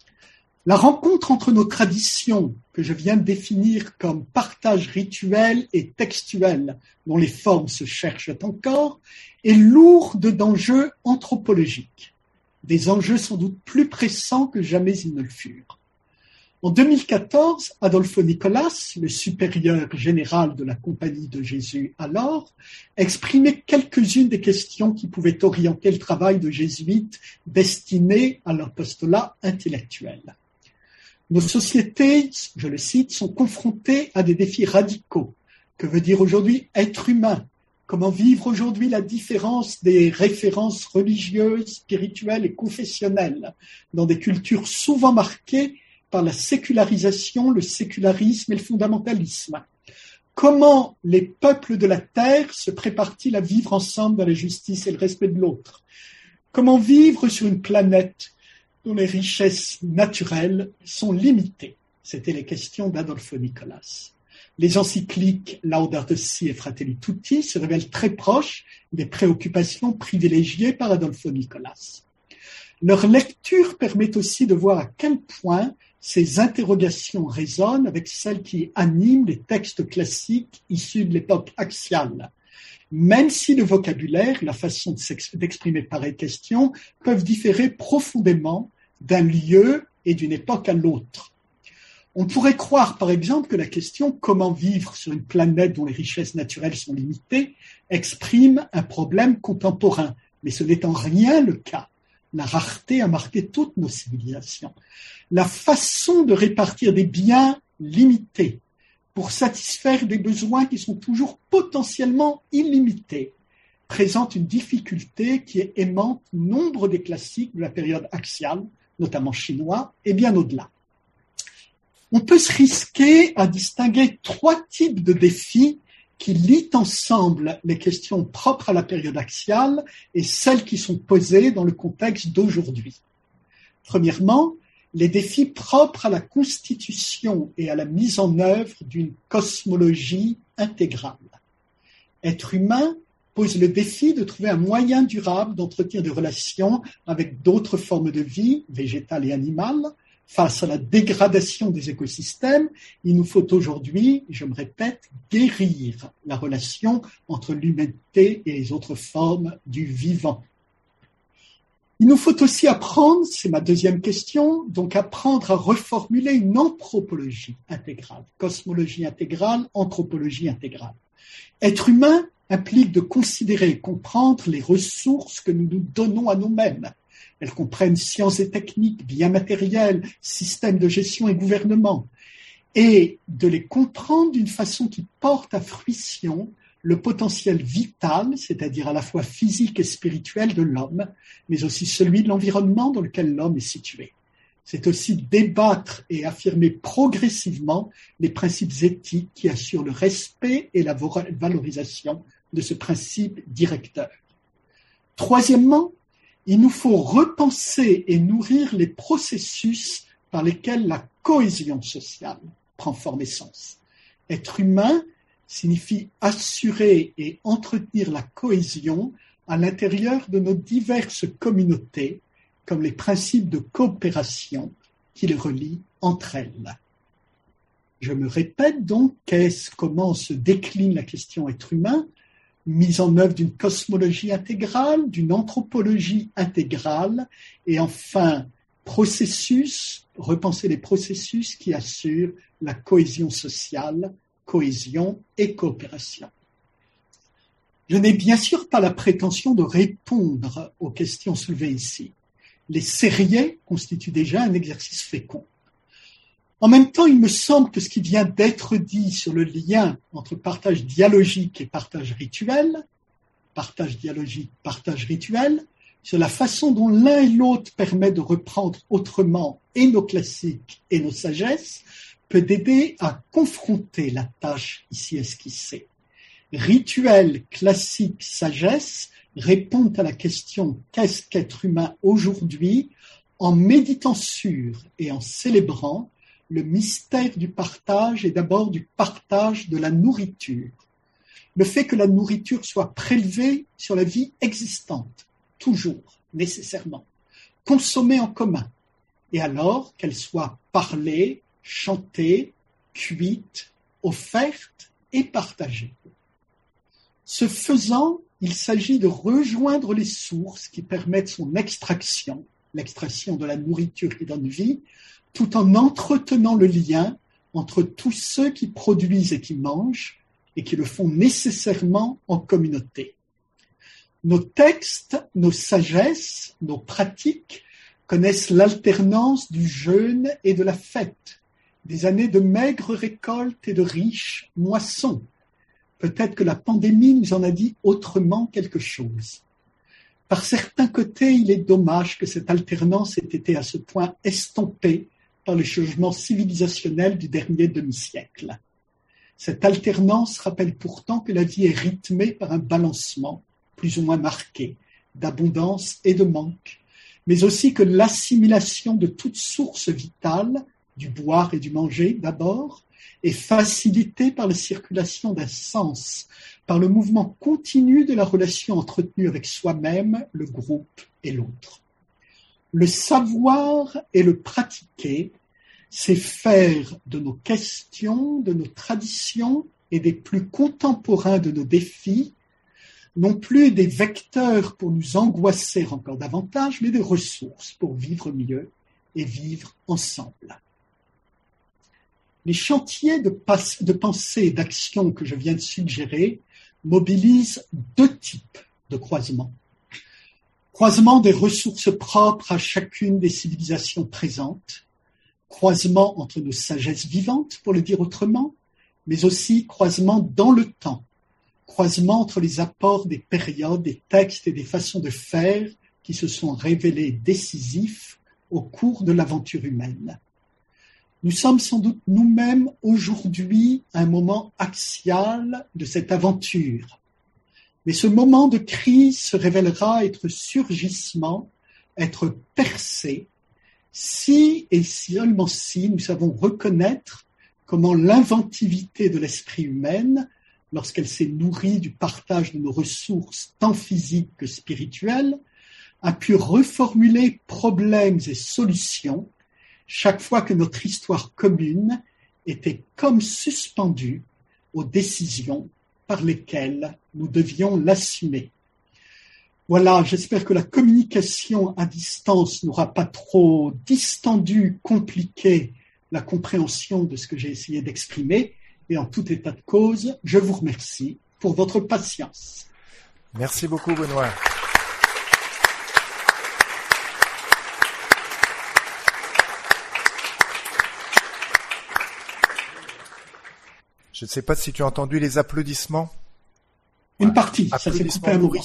La rencontre entre nos traditions, que je viens de définir comme partage rituel et textuel, dont les formes se cherchent encore, est lourde d'enjeux anthropologiques. Des enjeux sans doute plus pressants que jamais ils ne le furent. En deux mille quatorze, Adolfo Nicolas, le supérieur général de la Compagnie de Jésus alors, exprimait quelques-unes des questions qui pouvaient orienter le travail de jésuites destinés à l'apostolat intellectuel. Nos sociétés, je le cite, sont confrontées à des défis radicaux. Que veut dire aujourd'hui être humain ? Comment vivre aujourd'hui la différence des références religieuses, spirituelles et confessionnelles dans des cultures souvent marquées par la sécularisation, le sécularisme et le fondamentalisme. Comment les peuples de la terre se préparent-ils à vivre ensemble dans la justice et le respect de l'autre ? Comment vivre sur une planète dont les richesses naturelles sont limitées ? C'étaient les questions d'Adolfo Nicolas. Les encycliques Laudato Si et Fratelli Tutti se révèlent très proches des préoccupations privilégiées par Adolfo Nicolas. Leur lecture permet aussi de voir à quel point ces interrogations résonnent avec celles qui animent les textes classiques issus de l'époque axiale. Même si le vocabulaire et la façon d'exprimer pareilles questions peuvent différer profondément d'un lieu et d'une époque à l'autre. On pourrait croire, par exemple, que la question « Comment vivre sur une planète dont les richesses naturelles sont limitées » exprime un problème contemporain, mais ce n'est en rien le cas. La rareté a marqué toutes nos civilisations. La façon de répartir des biens limités pour satisfaire des besoins qui sont toujours potentiellement illimités présente une difficulté qui est aimante nombre des classiques de la période axiale, notamment chinois, et bien au-delà. On peut se risquer à distinguer trois types de défis qui lient ensemble les questions propres à la période axiale et celles qui sont posées dans le contexte d'aujourd'hui. Premièrement, les défis propres à la constitution et à la mise en œuvre d'une cosmologie intégrale. Être humain pose le défi de trouver un moyen durable d'entretenir des relations avec d'autres formes de vie, végétales et animales. Face à la dégradation des écosystèmes, il nous faut aujourd'hui, je me répète, guérir la relation entre l'humanité et les autres formes du vivant. Il nous faut aussi apprendre, c'est ma deuxième question, donc apprendre à reformuler une anthropologie intégrale, cosmologie intégrale, anthropologie intégrale. Être humain implique de considérer et comprendre les ressources que nous nous donnons à nous-mêmes. Elles comprennent sciences et techniques, biens matériels, systèmes de gestion et gouvernement, et de les comprendre d'une façon qui porte à fruition le potentiel vital, c'est-à-dire à la fois physique et spirituel de l'homme, mais aussi celui de l'environnement dans lequel l'homme est situé. C'est aussi débattre et affirmer progressivement les principes éthiques qui assurent le respect et la valorisation de ce principe directeur. Troisièmement, il nous faut repenser et nourrir les processus par lesquels la cohésion sociale prend forme et sens. Être humain signifie assurer et entretenir la cohésion à l'intérieur de nos diverses communautés, comme les principes de coopération qui les relient entre elles. Je me répète donc, qu'est-ce, comment se décline la question être humain, mise en œuvre d'une cosmologie intégrale, d'une anthropologie intégrale, et enfin, processus, repenser les processus qui assurent la cohésion sociale, cohésion et coopération. Je n'ai bien sûr pas la prétention de répondre aux questions soulevées ici. Les sérieux constituent déjà un exercice fécond. En même temps, il me semble que ce qui vient d'être dit sur le lien entre partage dialogique et partage rituel, partage dialogique, partage rituel, sur la façon dont l'un et l'autre permet de reprendre autrement et nos classiques et nos sagesses, peut aider à confronter la tâche ici esquissée. Rituel, classique, sagesse répondent à la question « qu'est-ce qu'être humain aujourd'hui ?» en méditant sur et en célébrant le mystère du partage et d'abord du partage de la nourriture. Le fait que la nourriture soit prélevée sur la vie existante, toujours, nécessairement, consommée en commun, et alors qu'elle soit parlée, chantée, cuite, offerte et partagée. Ce faisant, il s'agit de rejoindre les sources qui permettent son extraction, l'extraction de la nourriture qui donne vie, tout en entretenant le lien entre tous ceux qui produisent et qui mangent, et qui le font nécessairement en communauté. Nos textes, nos sagesses, nos pratiques connaissent l'alternance du jeûne et de la fête, des années de maigres récoltes et de riches moissons. Peut-être que la pandémie nous en a dit autrement quelque chose. Par certains côtés, il est dommage que cette alternance ait été à ce point estompée par le changement civilisationnel du dernier demi-siècle. Cette alternance rappelle pourtant que la vie est rythmée par un balancement, plus ou moins marqué, d'abondance et de manque, mais aussi que l'assimilation de toutes sources vitales, du boire et du manger d'abord, est facilitée par la circulation d'un sens, par le mouvement continu de la relation entretenue avec soi-même, le groupe et l'autre. Le savoir et le pratiquer, c'est faire de nos questions, de nos traditions et des plus contemporains de nos défis, non plus des vecteurs pour nous angoisser encore davantage, mais des ressources pour vivre mieux et vivre ensemble. Les chantiers de, pas- de pensée et d'action que je viens de suggérer mobilisent deux types de croisements. Croisement des ressources propres à chacune des civilisations présentes, croisement entre nos sagesses vivantes, pour le dire autrement, mais aussi croisement dans le temps, croisement entre les apports des périodes, des textes et des façons de faire qui se sont révélés décisifs au cours de l'aventure humaine. Nous sommes sans doute nous-mêmes aujourd'hui à un moment axial de cette aventure. Mais ce moment de crise se révélera être surgissement, être percé, si et seulement si nous savons reconnaître comment l'inventivité de l'esprit humain, lorsqu'elle s'est nourrie du partage de nos ressources tant physiques que spirituelles, a pu reformuler problèmes et solutions chaque fois que notre histoire commune était comme suspendue aux décisions par lesquelles nous devions l'assumer. Voilà, j'espère que la communication à distance n'aura pas trop distendu, compliqué la compréhension de ce que j'ai essayé d'exprimer. Et en tout état de cause, je vous remercie pour votre patience. Merci beaucoup, Benoît. Je ne sais pas si tu as entendu les applaudissements. Une partie, ça s'est coupé un moment.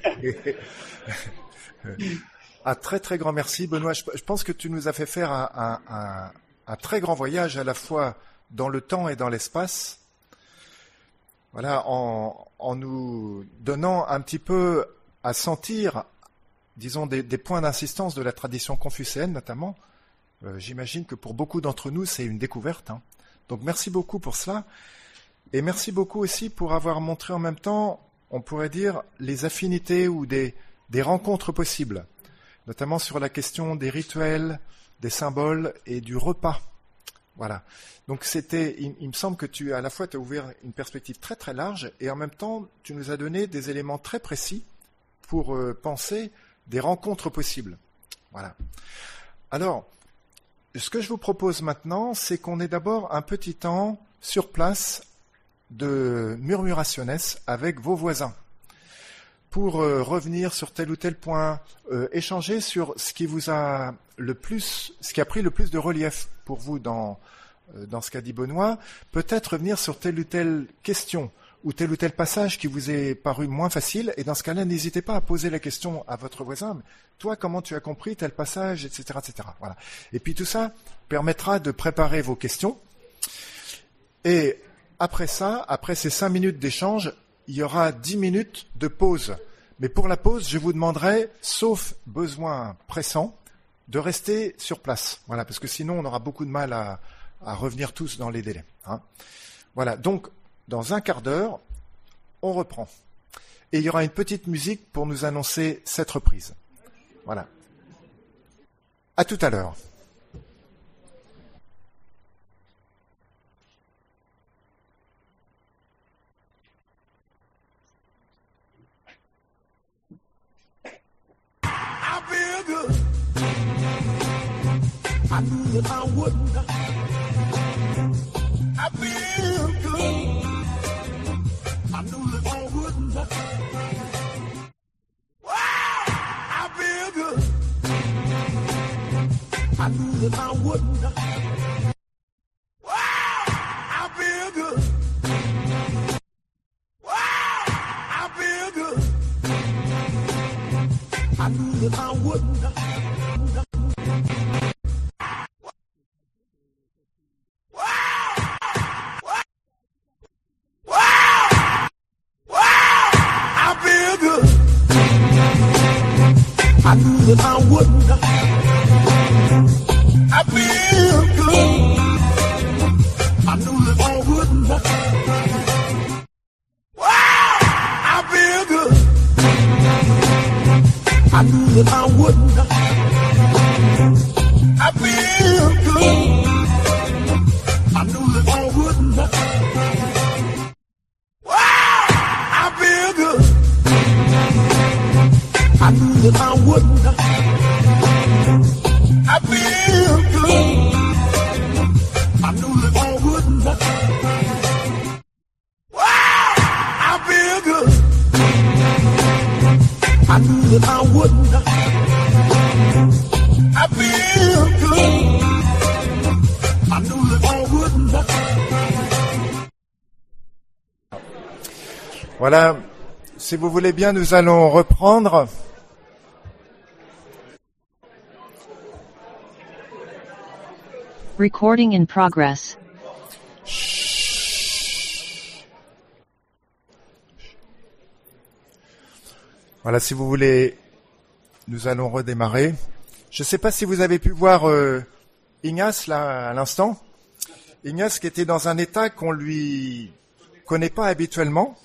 Un très très grand merci, Benoît. Je, je pense que tu nous as fait faire un, un, un, un très grand voyage à la fois dans le temps et dans l'espace. Voilà, en, en nous donnant un petit peu à sentir, disons, des, des points d'insistance de la tradition confucéenne notamment. Euh, j'imagine que pour beaucoup d'entre nous, c'est une découverte. Hein. Donc merci beaucoup pour cela. Et merci beaucoup aussi pour avoir montré en même temps, on pourrait dire, les affinités ou des, des rencontres possibles, notamment sur la question des rituels, des symboles et du repas. Voilà. Donc c'était, il, il me semble que tu, à la fois, tu as ouvert une perspective très très large et en même temps, tu nous as donné des éléments très précis pour euh, penser des rencontres possibles. Voilà. Alors, ce que je vous propose maintenant, c'est qu'on ait d'abord un petit temps sur place de murmurationnes avec vos voisins pour euh, revenir sur tel ou tel point, euh, échanger sur ce qui vous a le plus, ce qui a pris le plus de relief pour vous dans euh, dans ce qu'a dit Benoît, peut-être revenir sur telle ou telle question ou tel ou tel passage qui vous est paru moins facile, et dans ce cas-là, n'hésitez pas à poser la question à votre voisin, toi, comment tu as compris tel passage, et cetera, et cetera. Voilà. Et puis tout ça permettra de préparer vos questions, et après ça, après ces cinq minutes d'échange, il y aura dix minutes de pause. Mais pour la pause, je vous demanderai, sauf besoin pressant, de rester sur place. Voilà, parce que sinon, on aura beaucoup de mal à, à revenir tous dans les délais. Hein. Voilà, donc, dans un quart d'heure, on reprend. Et il y aura une petite musique pour nous annoncer cette reprise. Voilà. À tout à l'heure. I knew that I wouldn't. I feel good. I knew that I wouldn't. Wow! I feel good. I knew that I wouldn't. Wow! I feel good. Wow! I feel good. I knew that I wouldn't. I knew that I wouldn't. I feel good. I knew that I wouldn't. Wow! I feel good. I knew that I wouldn't. I feel good. I knew that I wouldn't. Wow! I feel good. I knew that I wouldn't. I feel good. I knew that I wouldn't. Wow! I feel good. I knew that I wouldn't. I feel good. I knew that I wouldn't. Voilà. Si vous voulez bien, nous allons reprendre. Recording in progress. Voilà, si vous voulez, nous allons redémarrer. Je ne sais pas si vous avez pu voir euh, Ignace là à l'instant. Ignace qui était dans un état qu'on lui connaît pas habituellement.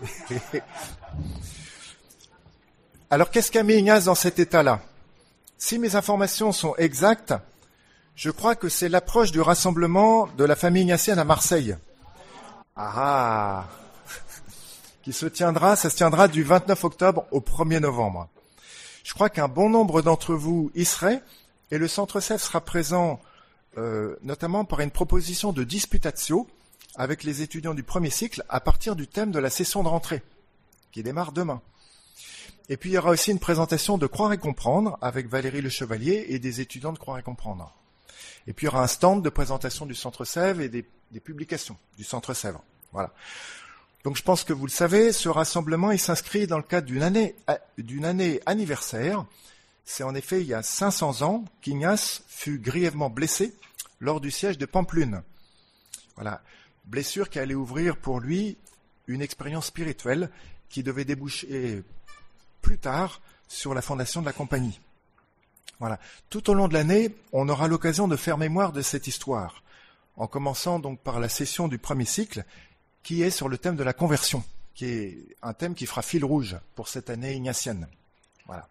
Alors, qu'est-ce qu'a mis Ignace dans cet état-là? Si mes informations sont exactes, je crois que c'est l'approche du rassemblement de la famille ignatienne à Marseille. Ah, qui se tiendra, ça se tiendra du vingt-neuf octobre au premier novembre. Je crois qu'un bon nombre d'entre vous y seraient, et le Centre C E F sera présent euh, notamment par une proposition de disputatio avec les étudiants du premier cycle à partir du thème de la session de rentrée, qui démarre demain. Et puis il y aura aussi une présentation de Croire et Comprendre avec Valérie Le Chevalier et des étudiants de Croire et Comprendre. Et puis il y aura un stand de présentation du Centre Sèvres et des, des publications du Centre Sèvres. Voilà. Donc je pense que vous le savez, ce rassemblement il s'inscrit dans le cadre d'une année, d'une année anniversaire. C'est en effet il y a cinq cents ans qu'Ignace fut grièvement blessé lors du siège de Pampelune. Voilà. Blessure qui allait ouvrir pour lui une expérience spirituelle qui devait déboucher plus tard sur la fondation de la compagnie. Voilà. Tout au long de l'année, on aura l'occasion de faire mémoire de cette histoire, en commençant donc par la session du premier cycle, qui est sur le thème de la conversion, qui est un thème qui fera fil rouge pour cette année ignatienne. Voilà.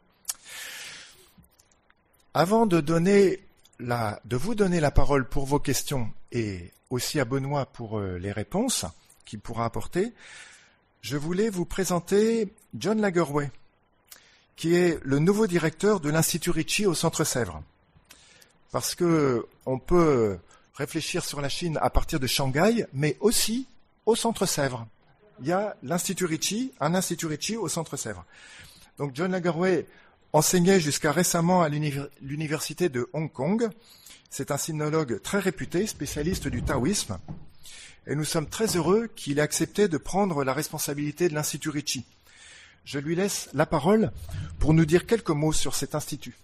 Avant de donner la, de vous donner la parole pour vos questions et aussi à Benoît pour euh, les réponses qu'il pourra apporter, je voulais vous présenter John Lagerwey, qui est le nouveau directeur de l'Institut Ricci au Centre Sèvres. Parce que on peut réfléchir sur la Chine à partir de Shanghai, mais aussi au Centre Sèvres. Il y a l'Institut Ricci, un Institut Ricci au Centre Sèvres. Donc John Lagerwey enseignait jusqu'à récemment à l'université de Hong Kong. C'est un sinologue très réputé, spécialiste du taoïsme. Et nous sommes très heureux qu'il ait accepté de prendre la responsabilité de l'Institut Ricci. Je lui laisse la parole pour nous dire quelques mots sur cet institut.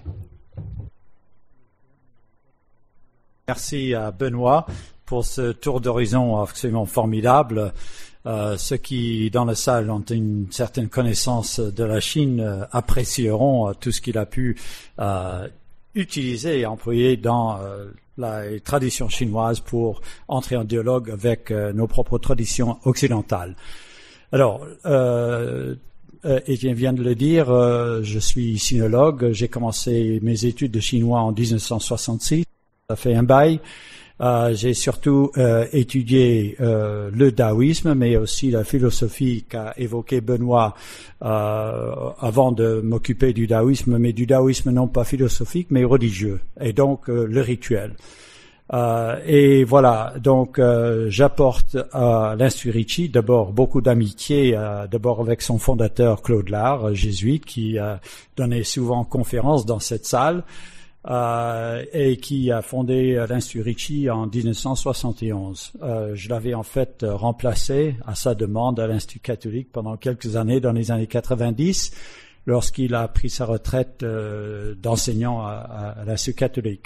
Merci à Benoît pour ce tour d'horizon absolument formidable. Euh, ceux qui, dans la salle, ont une certaine connaissance de la Chine euh, apprécieront euh, tout ce qu'il a pu euh, utiliser et employer dans euh, la tradition chinoise pour entrer en dialogue avec euh, nos propres traditions occidentales. Alors, euh, euh, Étienne vient de le dire, euh, je suis sinologue. J'ai commencé mes études de chinois en dix-neuf cent soixante-six. Ça fait un bail. Euh, j'ai surtout euh, étudié euh, le taoïsme, mais aussi la philosophie qu'a évoqué Benoît euh, avant de m'occuper du taoïsme, mais du taoïsme non pas philosophique, mais religieux, et donc euh, le rituel. Euh, et voilà, donc euh, j'apporte à l'Institut Ricci d'abord beaucoup d'amitié, euh, d'abord avec son fondateur Claude Lard, jésuite, qui a donné souvent conférences dans cette salle. Euh, et qui a fondé l'Institut Ricci en dix-neuf cent soixante et onze. Euh, je l'avais en fait remplacé à sa demande à l'Institut catholique pendant quelques années, dans les années quatre-vingt-dix, lorsqu'il a pris sa retraite euh, d'enseignant à, à, à l'Institut catholique.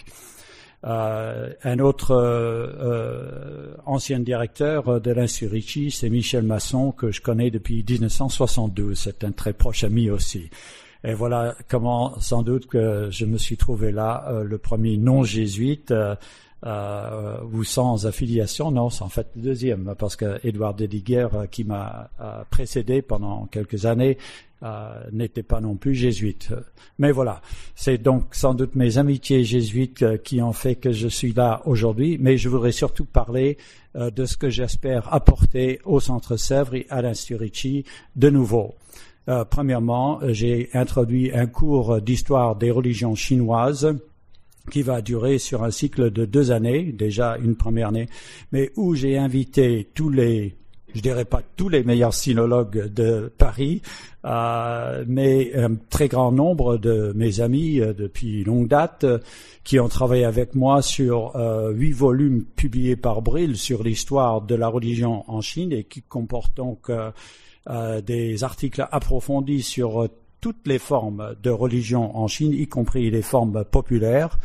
Euh, un autre euh, euh, ancien directeur de l'Institut Ricci, c'est Michel Masson, que je connais depuis dix-neuf cent soixante-douze. C'est un très proche ami aussi. Et voilà comment, sans doute, que je me suis trouvé là, euh, le premier non-jésuite, euh, euh, ou sans affiliation. Non, c'est en fait le deuxième, parce que Édouard Deligguer, euh, qui m'a euh, précédé pendant quelques années, euh, n'était pas non plus jésuite. Mais voilà, c'est donc sans doute mes amitiés jésuites euh, qui ont fait que je suis là aujourd'hui. Mais je voudrais surtout parler euh, de ce que j'espère apporter au Centre Sèvres et à l'Institut Ricci de nouveau. Euh, premièrement, j'ai introduit un cours d'histoire des religions chinoises qui va durer sur un cycle de deux années, déjà une première année, mais où j'ai invité tous les, je dirais pas tous les meilleurs sinologues de Paris, euh, mais un très grand nombre de mes amis euh, depuis longue date euh, qui ont travaillé avec moi sur euh, huit volumes publiés par Brill sur l'histoire de la religion en Chine et qui comportent donc euh, Euh, des articles approfondis sur euh, toutes les formes de religion en Chine, y compris les formes populaires,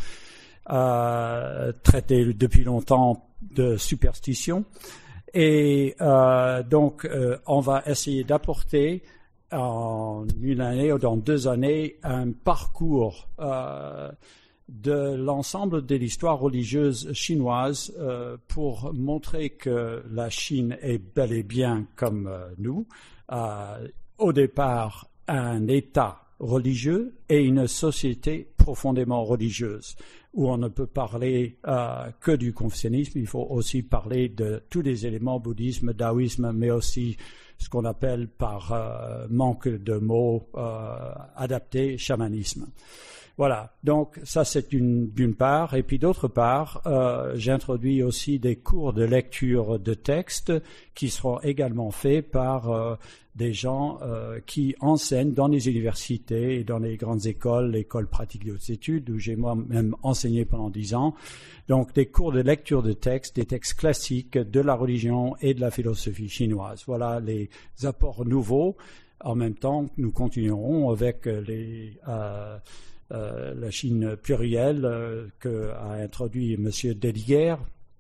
euh, traitées depuis longtemps de superstition. Et euh, donc, euh, on va essayer d'apporter en une année ou dans deux années un parcours euh, de l'ensemble de l'histoire religieuse chinoise euh, pour montrer que la Chine est bel et bien comme euh, nous, euh, au départ un État religieux et une société profondément religieuse, où on ne peut parler euh, que du confucianisme, il faut aussi parler de tous les éléments bouddhisme, taoïsme, mais aussi ce qu'on appelle par euh, manque de mots euh, adapté, chamanisme. Voilà, donc ça c'est une d'une part, et puis d'autre part, euh, j'introduis aussi des cours de lecture de textes qui seront également faits par euh, des gens euh, qui enseignent dans les universités et dans les grandes écoles, l'école pratique des hautes études, où j'ai moi-même enseigné pendant dix ans. Donc des cours de lecture de textes, des textes classiques de la religion et de la philosophie chinoise. Voilà les apports nouveaux. En même temps, nous continuerons avec les... Euh, Euh, la Chine plurielle euh, qu'a introduit M. Deligguer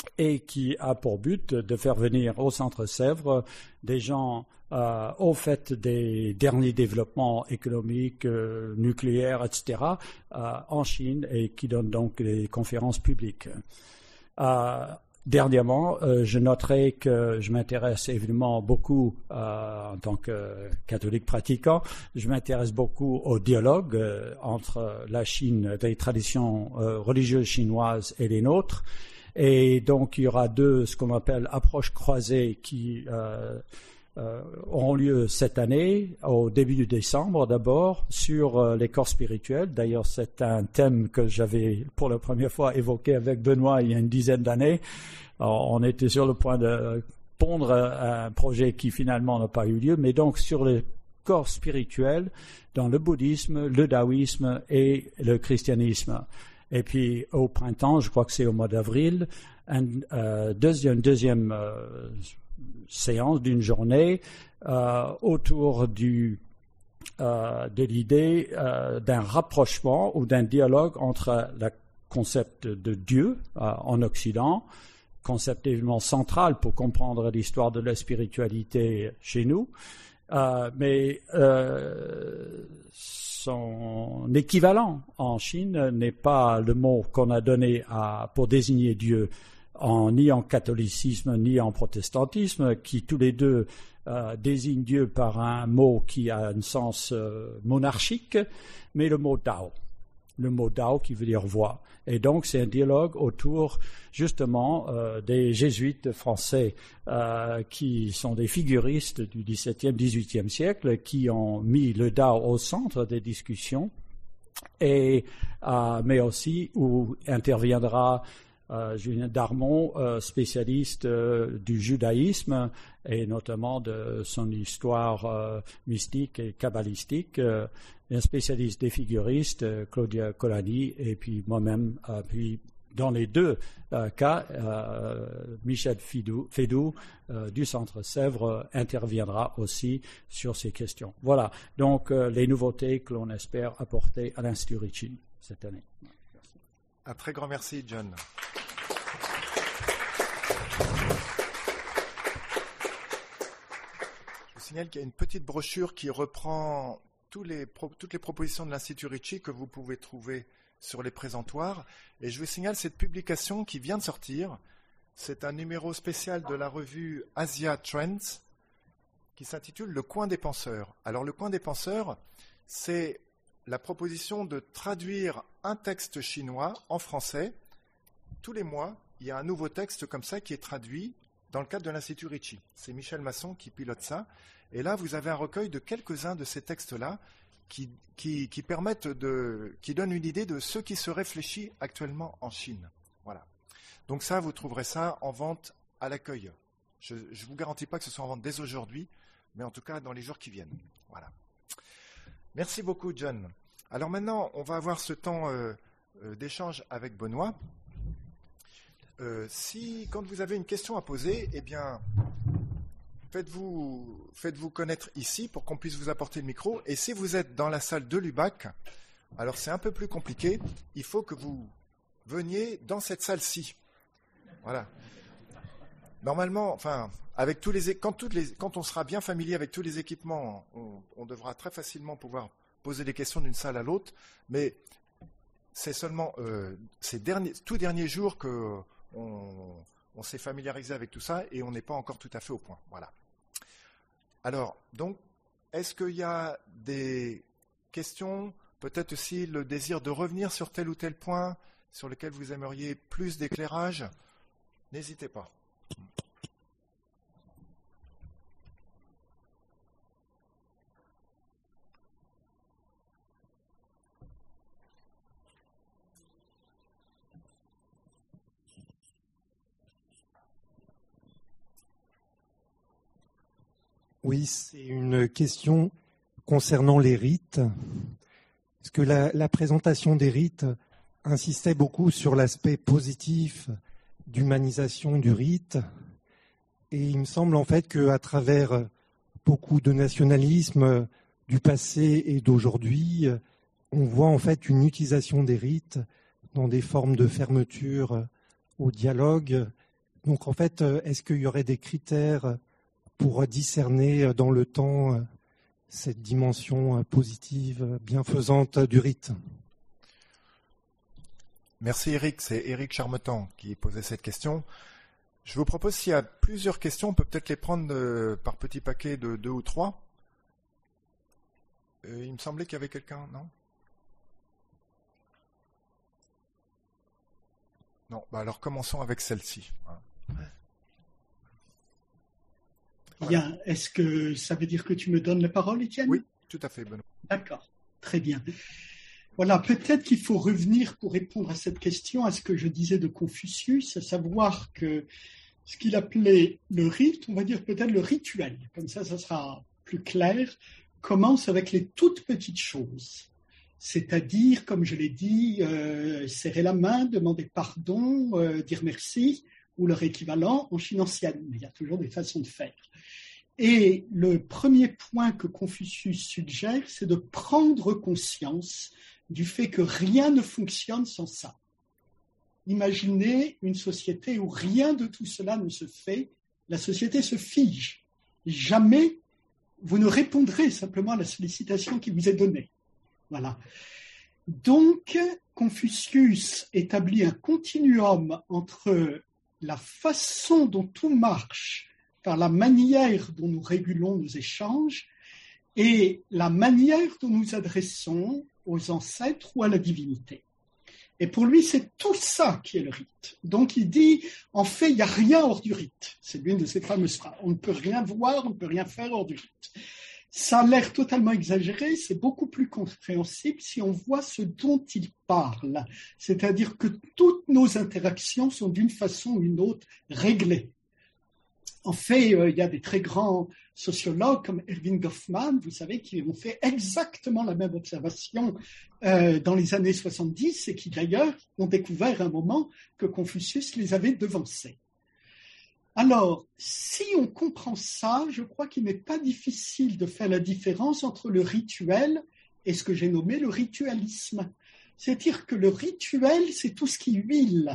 et qui a pour but de faire venir au Centre Sèvres des gens euh, au fait des derniers développements économiques, euh, nucléaires, et cetera, euh, en Chine, et qui donnent donc des conférences publiques. Euh, Dernièrement, euh, je noterai que je m'intéresse évidemment beaucoup, euh, en tant que catholique pratiquant, je m'intéresse beaucoup au dialogue euh, entre la Chine, des traditions euh, religieuses chinoises et les nôtres. Et donc, il y aura deux, ce qu'on appelle approches croisées qui euh, euh, auront lieu cette année, au début de décembre d'abord, sur euh, les corps spirituels. D'ailleurs, c'est un thème que j'avais pour la première fois évoqué avec Benoît il y a une dizaine d'années. Alors, on était sur le point de pondre un projet qui finalement n'a pas eu lieu, mais donc sur les corps spirituels dans le bouddhisme, le taoïsme et le christianisme. Et puis au printemps, je crois que c'est au mois d'avril, une euh, deuxième, deuxième euh, séance d'une journée euh, autour du, euh, de l'idée euh, d'un rapprochement ou d'un dialogue entre le concept de Dieu euh, en Occident, concept évidemment central pour comprendre l'histoire de la spiritualité chez nous, euh, mais euh, son équivalent en Chine n'est pas le mot qu'on a donné à, pour désigner Dieu, en, ni en catholicisme ni en protestantisme, qui tous les deux euh, désignent Dieu par un mot qui a un sens euh, monarchique, mais le mot Tao. Le mot Tao qui veut dire voix. Et donc, c'est un dialogue autour, justement, euh, des jésuites français euh, qui sont des figuristes du dix-septième, dix-huitième siècle, qui ont mis le Tao au centre des discussions, et, euh, mais aussi où interviendra euh, Julien Darmon, euh, spécialiste euh, du judaïsme, et notamment de son histoire euh, mystique et kabbalistique, euh, un spécialiste des figuristes, euh, Claudia Colani, et puis moi-même. Euh, puis dans les deux euh, cas, euh, Michel Fédoux, Fédoux euh, du Centre Sèvres euh, interviendra aussi sur ces questions. Voilà, donc euh, les nouveautés que l'on espère apporter à l'Institut Ricci cette année. Merci. Un très grand merci, John. Je vous signale qu'il y a une petite brochure qui reprend Tous les, toutes les propositions de l'Institut Ricci que vous pouvez trouver sur les présentoirs. Et je vous signale cette publication qui vient de sortir. C'est un numéro spécial de la revue Asia Trends qui s'intitule Le Coin des Penseurs. Alors, Le Coin des Penseurs, c'est la proposition de traduire un texte chinois en français. Tous les mois, il y a un nouveau texte comme ça qui est traduit dans le cadre de l'Institut Ricci. C'est Michel Masson qui pilote ça. Et là, vous avez un recueil de quelques-uns de ces textes-là qui, qui, qui permettent de, qui donnent une idée de ce qui se réfléchit actuellement en Chine. Voilà. Donc ça, vous trouverez ça en vente à l'accueil. Je ne vous garantis pas que ce soit en vente dès aujourd'hui, mais en tout cas dans les jours qui viennent. Voilà. Merci beaucoup, John. Alors maintenant, on va avoir ce temps euh, euh, d'échange avec Benoît. Euh, si, quand vous avez une question à poser, eh bien... Faites-vous, faites-vous connaître ici pour qu'on puisse vous apporter le micro. Et si vous êtes dans la salle de l'U B A C, alors c'est un peu plus compliqué. Il faut que vous veniez dans cette salle-ci. Voilà. Normalement, enfin, avec tous les, quand, toutes les, quand on sera bien familier avec tous les équipements, on, on devra très facilement pouvoir poser des questions d'une salle à l'autre. Mais c'est seulement euh, ces derniers, tout derniers jours que on, on s'est familiarisé avec tout ça et on n'est pas encore tout à fait au point. Voilà. Alors, donc, est-ce qu'il y a des questions, peut-être aussi le désir de revenir sur tel ou tel point sur lequel vous aimeriez plus d'éclairage? N'hésitez pas. Oui, c'est une question concernant les rites. Parce que la, la présentation des rites insistait beaucoup sur l'aspect positif d'humanisation du rite. Et il me semble en fait qu'à travers beaucoup de nationalisme du passé et d'aujourd'hui, on voit en fait une utilisation des rites dans des formes de fermeture au dialogue Donc en fait, est-ce qu'il y aurait des critères pour discerner dans le temps cette dimension positive, bienfaisante du rite? Merci Eric, c'est Eric Charmetan qui posait cette question. Je vous propose, s'il y a plusieurs questions, on peut peut-être les prendre de, par petits paquets de deux ou trois. Euh, il me semblait qu'il y avait quelqu'un, non? Non, bah alors commençons avec celle-ci. Bien, est-ce que ça veut dire que tu me donnes la parole, Étienne? Oui, tout à fait, Benoît. D'accord, très bien. Voilà, peut-être qu'il faut revenir pour répondre à cette question à ce que je disais de Confucius, à savoir que ce qu'il appelait le rite, on va dire peut-être le rituel, comme ça, ça sera plus clair, commence avec les toutes petites choses. C'est-à-dire, comme je l'ai dit, euh, serrer la main, demander pardon, euh, dire merci, ou leur équivalent en Chine ancienne. Mais il y a toujours des façons de faire. Et le premier point que Confucius suggère, c'est de prendre conscience du fait que rien ne fonctionne sans ça. Imaginez une société où rien de tout cela ne se fait, la société se fige. Jamais vous ne répondrez simplement à la sollicitation qui vous est donnée. Voilà. Donc, Confucius établit un continuum entre la façon dont tout marche par la manière dont nous régulons nos échanges et la manière dont nous adressons aux ancêtres ou à la divinité. Et pour lui, c'est tout ça qui est le rite. Donc il dit, en fait, il n'y a rien hors du rite. C'est l'une de ces fameuses phrases. On ne peut rien voir, on ne peut rien faire hors du rite. Ça a l'air totalement exagéré, c'est beaucoup plus compréhensible si on voit ce dont il parle. C'est-à-dire que toutes nos interactions sont d'une façon ou d'une autre réglées. En fait, euh, il y a des très grands sociologues comme Erving Goffman, vous savez, qui ont fait exactement la même observation euh, dans les années soixante-dix et qui d'ailleurs ont découvert à un moment que Confucius les avait devancés. Alors, si on comprend ça, je crois qu'il n'est pas difficile de faire la différence entre le rituel et ce que j'ai nommé le ritualisme. C'est-à-dire que le rituel, c'est tout ce qui huile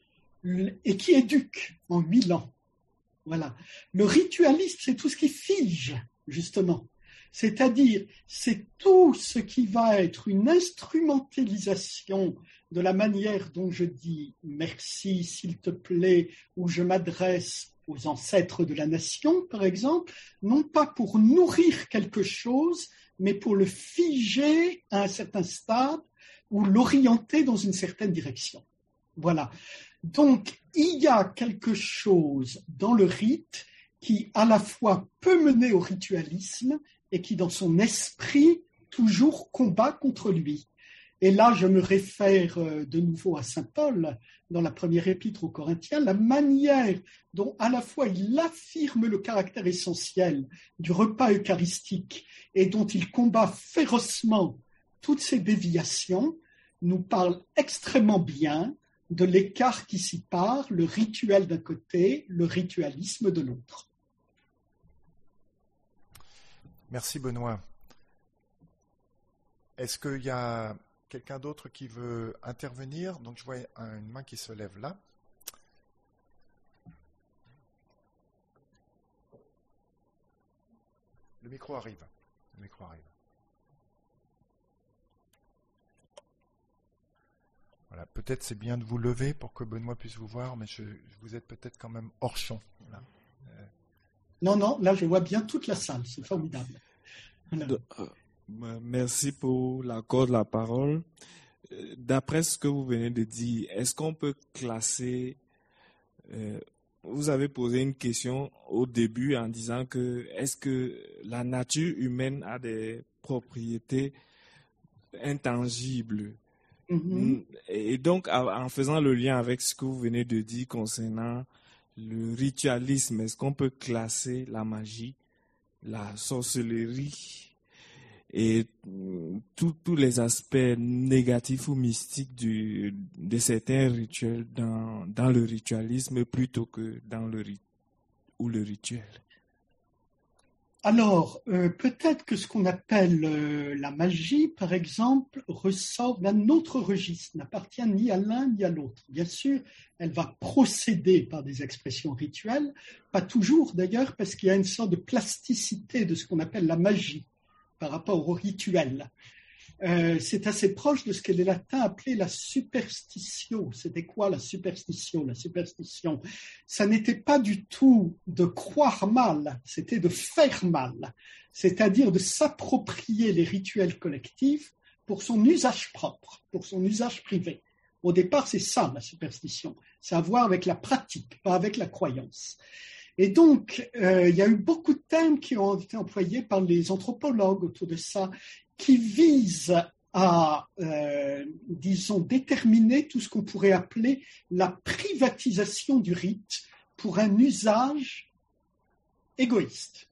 et qui éduque en huilant. Voilà. Le ritualisme, c'est tout ce qui fige, justement. C'est-à-dire, c'est tout ce qui va être une instrumentalisation de la manière dont je dis merci, s'il te plaît, ou je m'adresse aux ancêtres de la nation, par exemple, non pas pour nourrir quelque chose, mais pour le figer à un certain stade ou l'orienter dans une certaine direction. Voilà. Donc, il y a quelque chose dans le rite qui, à la fois, peut mener au ritualisme et qui, dans son esprit, toujours combat contre lui. Et là, je me réfère de nouveau à saint Paul, dans la première épître aux Corinthiens, la manière dont, à la fois, il affirme le caractère essentiel du repas eucharistique et dont il combat férocement toutes ces déviations, nous parle extrêmement bien de l'écart qui s'y part, le rituel d'un côté, le ritualisme de l'autre. Merci Benoît. Est-ce qu'il y a quelqu'un d'autre qui veut intervenir? Donc je vois une main qui se lève là. Le micro arrive. Le micro arrive. Voilà, peut-être c'est bien de vous lever pour que Benoît puisse vous voir, mais je, vous êtes peut-être quand même hors champ. Là. Euh... Non, non, là je vois bien toute la salle, c'est formidable. Voilà. De, euh, merci pour l'accord de la parole. D'après ce que vous venez de dire, est-ce qu'on peut classer... Euh, vous avez posé une question au début en disant que est-ce que la nature humaine a des propriétés intangibles? Mm-hmm. Et donc, en faisant le lien avec ce que vous venez de dire concernant le ritualisme, est-ce qu'on peut classer la magie, la sorcellerie et tous les aspects négatifs ou mystiques du, de certains rituels dans, dans le ritualisme plutôt que dans le, ou le rituel? Alors, euh, peut-être que ce qu'on appelle euh, la magie, par exemple, ressort d'un autre registre, n'appartient ni à l'un ni à l'autre. Bien sûr, elle va procéder par des expressions rituelles, pas toujours d'ailleurs, parce qu'il y a une sorte de plasticité de ce qu'on appelle la magie par rapport au rituel. Euh, c'est assez proche de ce que les latins appelaient la superstitio. C'était quoi la superstition? La superstition, ça n'était pas du tout de croire mal, c'était de faire mal, c'est-à-dire de s'approprier les rituels collectifs pour son usage propre, pour son usage privé. Au départ, c'est ça la superstition, c'est à voir avec la pratique, pas avec la croyance. Et donc, euh, il y a eu beaucoup de termes qui ont été employés par les anthropologues autour de ça, qui vise à, euh, disons, déterminer tout ce qu'on pourrait appeler la privatisation du rite pour un usage égoïste.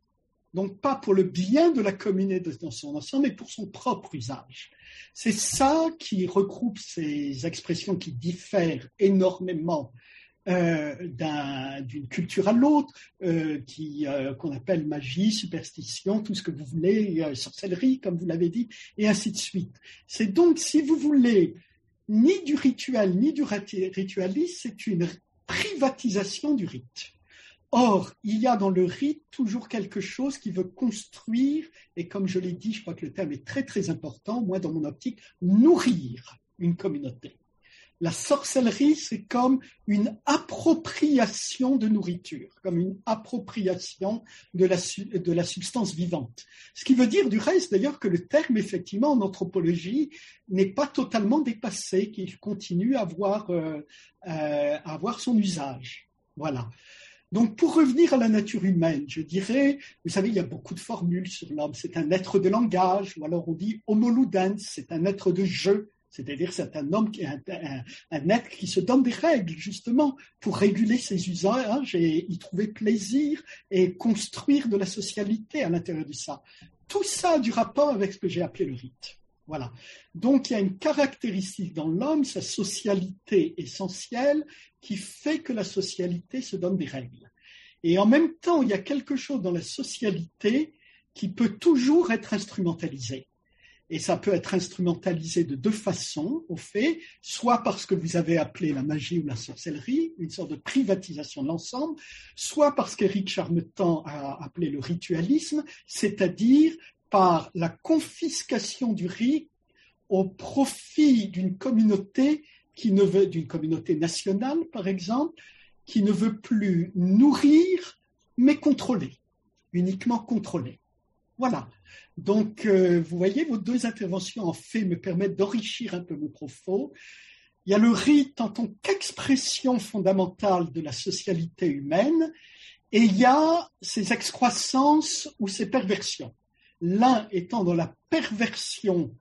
Donc, pas pour le bien de la communauté dans son ensemble, mais pour son propre usage. C'est ça qui regroupe ces expressions qui diffèrent énormément Euh, d'un, d'une culture à l'autre, euh, qui, euh, qu'on appelle magie, superstition, tout ce que vous voulez, euh, sorcellerie, comme vous l'avez dit, et ainsi de suite. C'est donc, si vous voulez, ni du rituel, ni du ritualisme, c'est une privatisation du rite. Or, il y a dans le rite toujours quelque chose qui veut construire, et comme je l'ai dit, je crois que le terme est très très important, moi dans mon optique, nourrir une communauté. La sorcellerie, c'est comme une appropriation de nourriture, comme une appropriation de la, de la substance vivante. Ce qui veut dire du reste d'ailleurs que le terme, effectivement, en anthropologie, n'est pas totalement dépassé, qu'il continue à avoir, euh, euh, à avoir son usage. Voilà. Donc, pour revenir à la nature humaine, je dirais, vous savez, il y a beaucoup de formules sur l'homme. C'est un être de langage, ou alors on dit homo ludens, c'est un être de jeu. C'est-à-dire c'est un homme, qui, un, un, un être qui se donne des règles, justement, pour réguler ses usages et y trouver plaisir et construire de la socialité à l'intérieur de ça. Tout ça a du rapport avec ce que j'ai appelé le rite. Voilà. Donc, il y a une caractéristique dans l'homme, sa socialité essentielle, qui fait que la socialité se donne des règles. Et en même temps, il y a quelque chose dans la socialité qui peut toujours être instrumentalisé. Et ça peut être instrumentalisé de deux façons, au fait, soit parce que vous avez appelé la magie ou la sorcellerie, une sorte de privatisation de l'ensemble, soit parce qu'Éric Charmetan a appelé le ritualisme, c'est-à-dire par la confiscation du rite au profit d'une communauté qui ne veut, d'une communauté nationale, par exemple, qui ne veut plus nourrir, mais contrôler, uniquement contrôler. Voilà. Donc, euh, vous voyez, vos deux interventions en fait me permettent d'enrichir un peu mon propos. Il y a le rite en tant qu'expression fondamentale de la socialité humaine et il y a ses excroissances ou ses perversions. L'un étant dans la perversion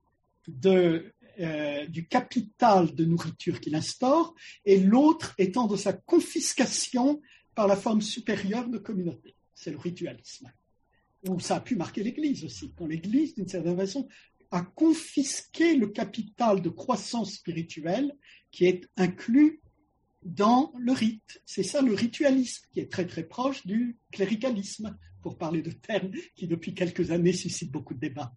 de, euh, du capital de nourriture qu'il instaure et l'autre étant dans sa confiscation par la forme supérieure de communauté. C'est le ritualisme. Où ça a pu marquer l'Église aussi, quand l'Église, d'une certaine façon, a confisqué le capital de croissance spirituelle qui est inclus dans le rite. C'est ça le ritualisme, qui est très très proche du cléricalisme, pour parler de termes qui depuis quelques années suscitent beaucoup de débats.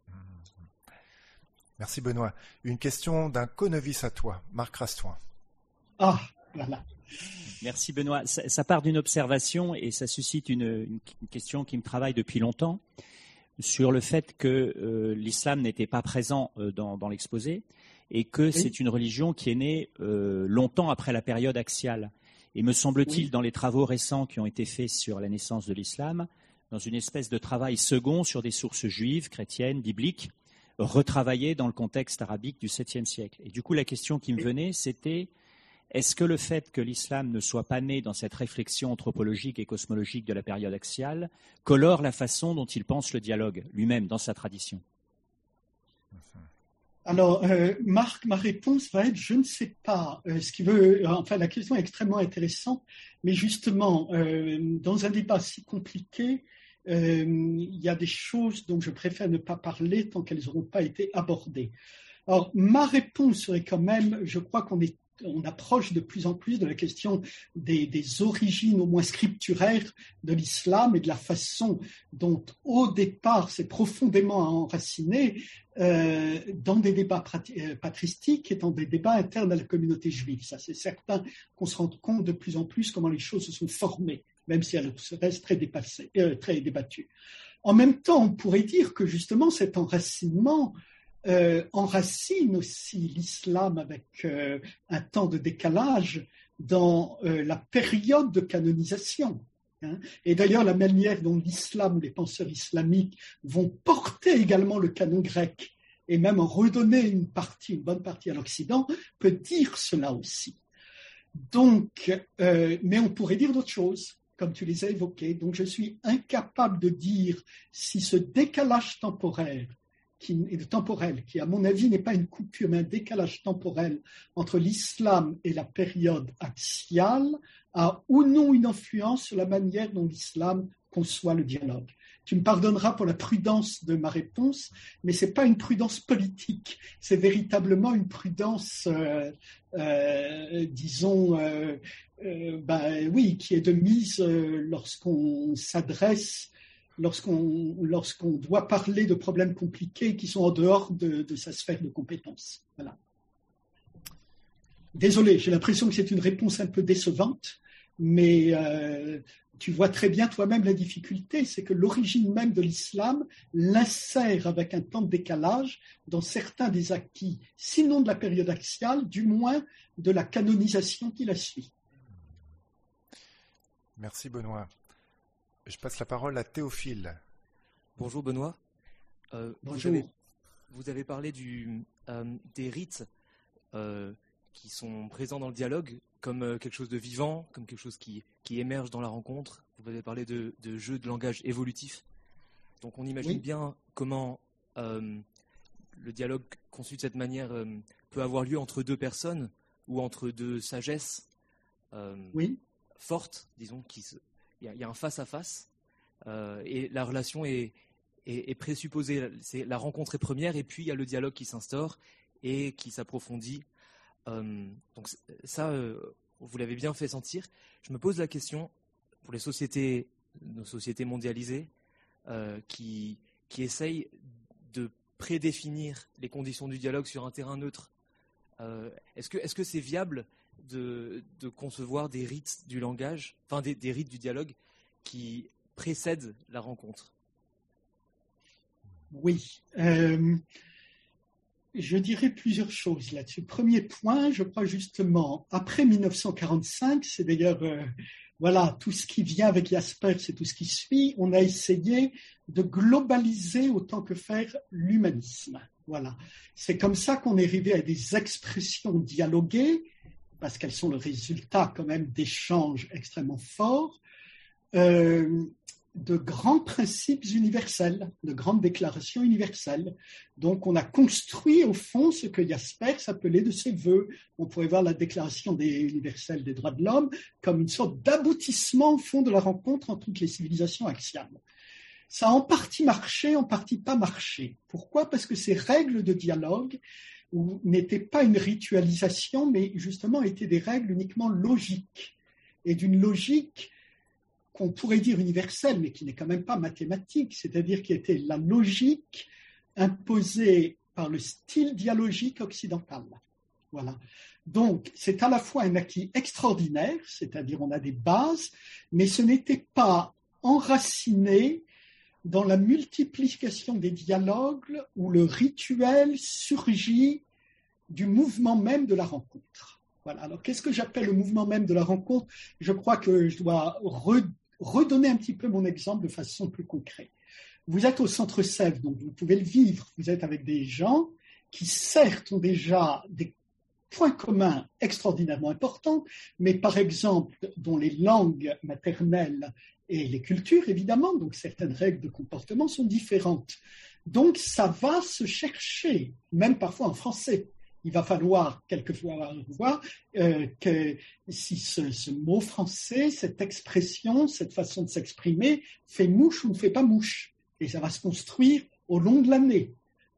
Merci Benoît. Une question d'un co-novice à toi, Marc Rastoin. Ah, voilà. Merci Benoît. Ça, ça part d'une observation et ça suscite une, une, une question qui me travaille depuis longtemps sur le fait que euh, l'islam n'était pas présent euh, dans, dans l'exposé et que oui. C'est une religion qui est née euh, longtemps après la période axiale. Et me semble-t-il, oui. Dans les travaux récents qui ont été faits sur la naissance de l'islam, dans une espèce de travail second sur des sources juives, chrétiennes, bibliques, retravaillées dans le contexte arabique du septième siècle. Et du coup, la question qui me venait, c'était: est-ce que le fait que l'islam ne soit pas né dans cette réflexion anthropologique et cosmologique de la période axiale colore la façon dont il pense le dialogue lui-même dans sa tradition? Alors, euh, Marc, ma réponse va être je ne sais pas. Euh, ce qui veut, enfin, la question est extrêmement intéressante, mais justement, euh, dans un débat si compliqué, euh, il y a des choses dont je préfère ne pas parler tant qu'elles n'auront pas été abordées. Alors, ma réponse serait quand même, je crois qu'on est on approche de plus en plus de la question des, des origines au moins scripturaires de l'islam et de la façon dont, au départ, c'est profondément enraciné euh, dans des débats patristiques et dans des débats internes à la communauté juive. Ça, c'est certain qu'on se rend compte de plus en plus comment les choses se sont formées, même si elles restent très, dépassées, euh, très débattues. En même temps, on pourrait dire que justement cet enracinement Euh, enracine aussi l'islam avec euh, un temps de décalage dans euh, la période de canonisation. Hein. Et d'ailleurs, la manière dont l'islam ou les penseurs islamiques vont porter également le canon grec et même en redonner une partie, une bonne partie à l'Occident, peut dire cela aussi. Donc, euh, mais on pourrait dire d'autres choses, comme tu les as évoquées. Donc, je suis incapable de dire si ce décalage temporaire qui est temporel, qui à mon avis n'est pas une coupure, mais un décalage temporel entre l'islam et la période axiale, a ou non une influence sur la manière dont l'islam conçoit le dialogue. Tu me pardonneras pour la prudence de ma réponse, mais ce n'est pas une prudence politique, c'est véritablement une prudence, euh, euh, disons, euh, euh, ben, oui, qui est de mise euh, lorsqu'on s'adresse Lorsqu'on, lorsqu'on doit parler de problèmes compliqués qui sont en dehors de, de sa sphère de compétences. Voilà. Désolé, j'ai l'impression que c'est une réponse un peu décevante, mais euh, tu vois très bien toi-même la difficulté, c'est que l'origine même de l'islam l'insère avec un temps de décalage dans certains des acquis, sinon de la période axiale, du moins de la canonisation qui la suit. Merci Benoît. Je passe la parole à Théophile. Bonjour Benoît. Euh, Bonjour. Vous avez, vous avez parlé du, euh, des rites euh, qui sont présents dans le dialogue comme euh, quelque chose de vivant, comme quelque chose qui, qui émerge dans la rencontre. Vous avez parlé de, de jeux de langage évolutif. Donc on imagine oui. bien comment euh, le dialogue conçu de cette manière euh, peut avoir lieu entre deux personnes ou entre deux sagesses euh, oui. fortes, disons, qui se... Il y a un face-à-face euh, et la relation est, est, est présupposée. C'est, la rencontre est première et puis il y a le dialogue qui s'instaure et qui s'approfondit. Euh, donc ça, euh, vous l'avez bien fait sentir. Je me pose la question, pour les sociétés, nos sociétés mondialisées, euh, qui, qui essayent de prédéfinir les conditions du dialogue sur un terrain neutre, euh, est-ce que, est-ce que c'est viable De, de concevoir des rites du langage, enfin des, des rites du dialogue qui précèdent la rencontre? Oui, euh, je dirais plusieurs choses là-dessus. Premier point, je crois justement, après mille neuf cent quarante-cinq, c'est d'ailleurs, euh, voilà, tout ce qui vient avec Jaspers et tout ce qui suit, on a essayé de globaliser autant que faire l'humanisme. Voilà, c'est comme ça qu'on est arrivé à des expressions dialoguées, parce qu'elles sont le résultat quand même d'échanges extrêmement forts, euh, de grands principes universels, de grandes déclarations universelles. Donc on a construit au fond ce que Jaspers appelait de ses voeux. On pourrait voir la déclaration des, universelle des droits de l'homme comme une sorte d'aboutissement au fond de la rencontre entre toutes les civilisations axiales. Ça a en partie marché, en partie pas marché. Pourquoi ? Parce que ces règles de dialogue n'étaient pas une ritualisation, mais justement étaient des règles uniquement logiques, et d'une logique qu'on pourrait dire universelle, mais qui n'est quand même pas mathématique, c'est-à-dire qui était la logique imposée par le style dialogique occidental. Voilà. Donc, c'est à la fois un acquis extraordinaire, c'est-à-dire on a des bases, mais ce n'était pas enraciné dans la multiplication des dialogues où le rituel surgit du mouvement même de la rencontre. Voilà. Alors, qu'est-ce que j'appelle le mouvement même de la rencontre ? Je crois que je dois re- redonner un petit peu mon exemple de façon plus concrète. Vous êtes au Centre Sèvres, donc vous pouvez le vivre. Vous êtes avec des gens qui, certes, ont déjà des points communs extraordinairement importants, mais par exemple, dont les langues maternelles et les cultures, évidemment, donc certaines règles de comportement sont différentes. Donc, ça va se chercher, même parfois en français. Il va falloir quelquefois voir euh, que si ce, ce mot français, cette expression, cette façon de s'exprimer fait mouche ou ne fait pas mouche. Et ça va se construire au long de l'année.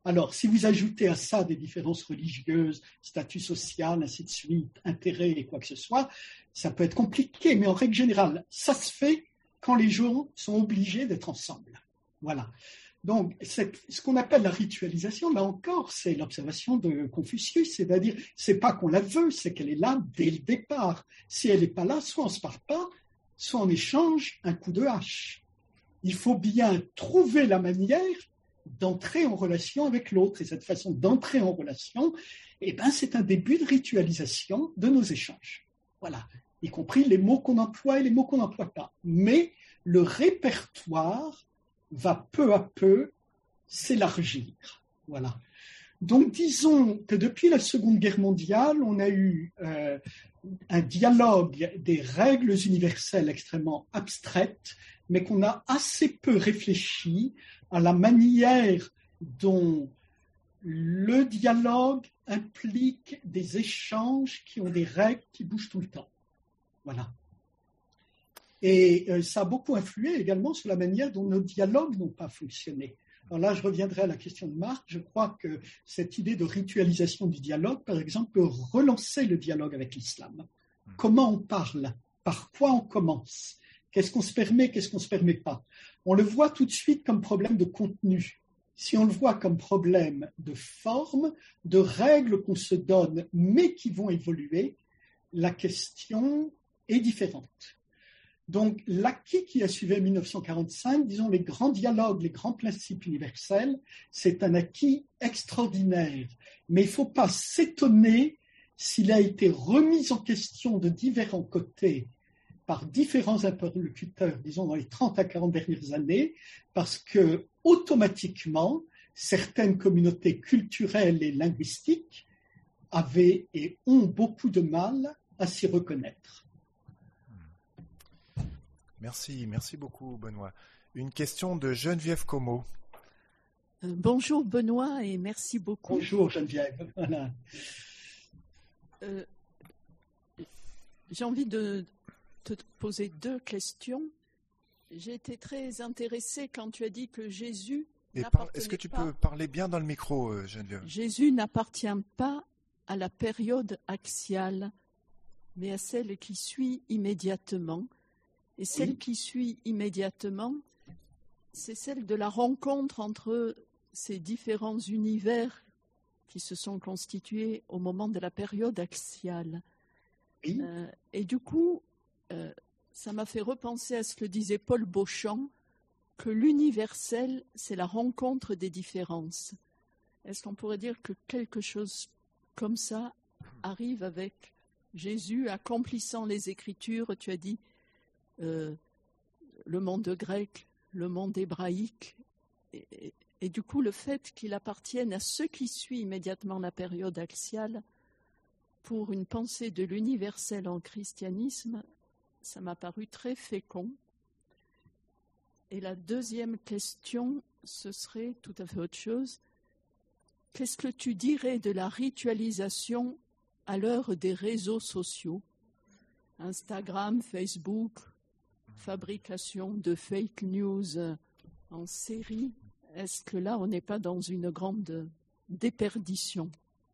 Alors, si vous ajoutez à ça des différences religieuses, statut social, ainsi de suite, intérêts et quoi que ce soit, ça peut être compliqué, mais en règle générale, ça se fait quand les gens sont obligés d'être ensemble. Voilà. Donc, ce qu'on appelle la ritualisation, là encore, c'est l'observation de Confucius, c'est-à-dire, c'est pas qu'on la veut, c'est qu'elle est là dès le départ. Si elle n'est pas là, soit on se parle pas, soit on échange un coup de hache. Il faut bien trouver la manière d'entrer en relation avec l'autre. Et cette façon d'entrer en relation, eh ben, c'est un début de ritualisation de nos échanges. Voilà. Y compris les mots qu'on emploie et les mots qu'on n'emploie pas. Mais le répertoire va peu à peu s'élargir. Voilà. Donc, disons que depuis la Seconde Guerre mondiale, on a eu euh, un dialogue des règles universelles extrêmement abstraites, mais qu'on a assez peu réfléchi à la manière dont le dialogue implique des échanges qui ont des règles qui bougent tout le temps. Voilà. Et euh, ça a beaucoup influé également sur la manière dont nos dialogues n'ont pas fonctionné. Alors là, je reviendrai à la question de Marc. Je crois que cette idée de ritualisation du dialogue, par exemple, peut relancer le dialogue avec l'islam. Comment on parle? Par quoi on commence? Qu'est-ce qu'on se permet? Qu'est-ce qu'on ne se permet pas? On le voit tout de suite comme problème de contenu. Si on le voit comme problème de forme, de règles qu'on se donne, mais qui vont évoluer, la question est différente. Donc, l'acquis qui a suivi en mille neuf cent quarante-cinq, disons les grands dialogues, les grands principes universels, c'est un acquis extraordinaire. Mais il ne faut pas s'étonner s'il a été remis en question de différents côtés par différents interlocuteurs, disons dans les trente à quarante dernières années, parce que automatiquement, certaines communautés culturelles et linguistiques avaient et ont beaucoup de mal à s'y reconnaître. Merci, merci beaucoup Benoît. Une question de Geneviève Como. Euh, bonjour Benoît et merci beaucoup. Bonjour Geneviève. Voilà. Euh, j'ai envie de te poser deux questions. J'ai été très intéressée quand tu as dit que Jésus et n'appartenait par, est-ce que tu pas, peux parler bien dans le micro, euh, Geneviève? Jésus n'appartient pas à la période axiale, mais à celle qui suit immédiatement. Et celle oui. qui suit immédiatement, c'est celle de la rencontre entre ces différents univers qui se sont constitués au moment de la période axiale. Oui. Euh, et du coup, euh, ça m'a fait repenser à ce que disait Paul Beauchamp, que l'universel, c'est la rencontre des différences. Est-ce qu'on pourrait dire que quelque chose comme ça arrive avec Jésus accomplissant les Écritures? Tu as dit Euh, le monde grec, le monde hébraïque, et, et, et du coup le fait qu'il appartienne à ce qui suit immédiatement la période axiale pour une pensée de l'universel en christianisme, ça m'a paru très fécond. Et la deuxième question, ce serait tout à fait autre chose. Qu'est-ce que tu dirais de la ritualisation à l'heure des réseaux sociaux, Instagram, Facebook, fabrication de fake news en série? Est-ce que là, on n'est pas dans une grande déperdition?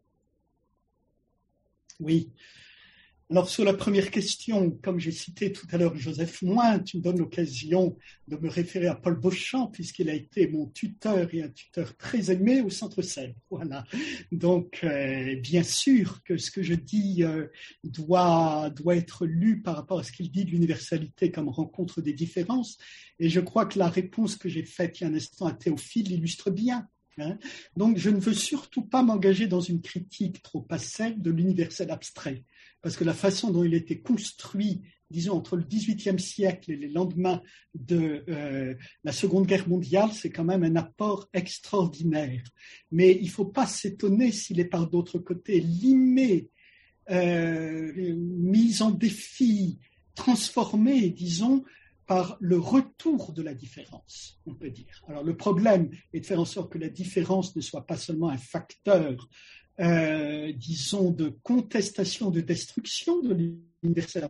Oui. Alors, sur la première question, comme j'ai cité tout à l'heure Joseph Moin, tu me donnes l'occasion de me référer à Paul Beauchamp, puisqu'il a été mon tuteur et un tuteur très aimé au Centre Sèvres. Voilà. Donc, euh, bien sûr que ce que je dis euh, doit, doit être lu par rapport à ce qu'il dit de l'universalité comme rencontre des différences. Et je crois que la réponse que j'ai faite il y a un instant à Théophile l'illustre bien. Hein. Donc, je ne veux surtout pas m'engager dans une critique trop passive de l'universel abstrait. Parce que la façon dont il a été construit, disons, entre le dix-huitième siècle et les lendemains de euh, la Seconde Guerre mondiale, c'est quand même un apport extraordinaire. Mais il ne faut pas s'étonner s'il est par d'autre côté limé, euh, mis en défi, transformé, disons, par le retour de la différence, on peut dire. Alors le problème est de faire en sorte que la différence ne soit pas seulement un facteur Euh, disons, de contestation, de destruction de l'universel.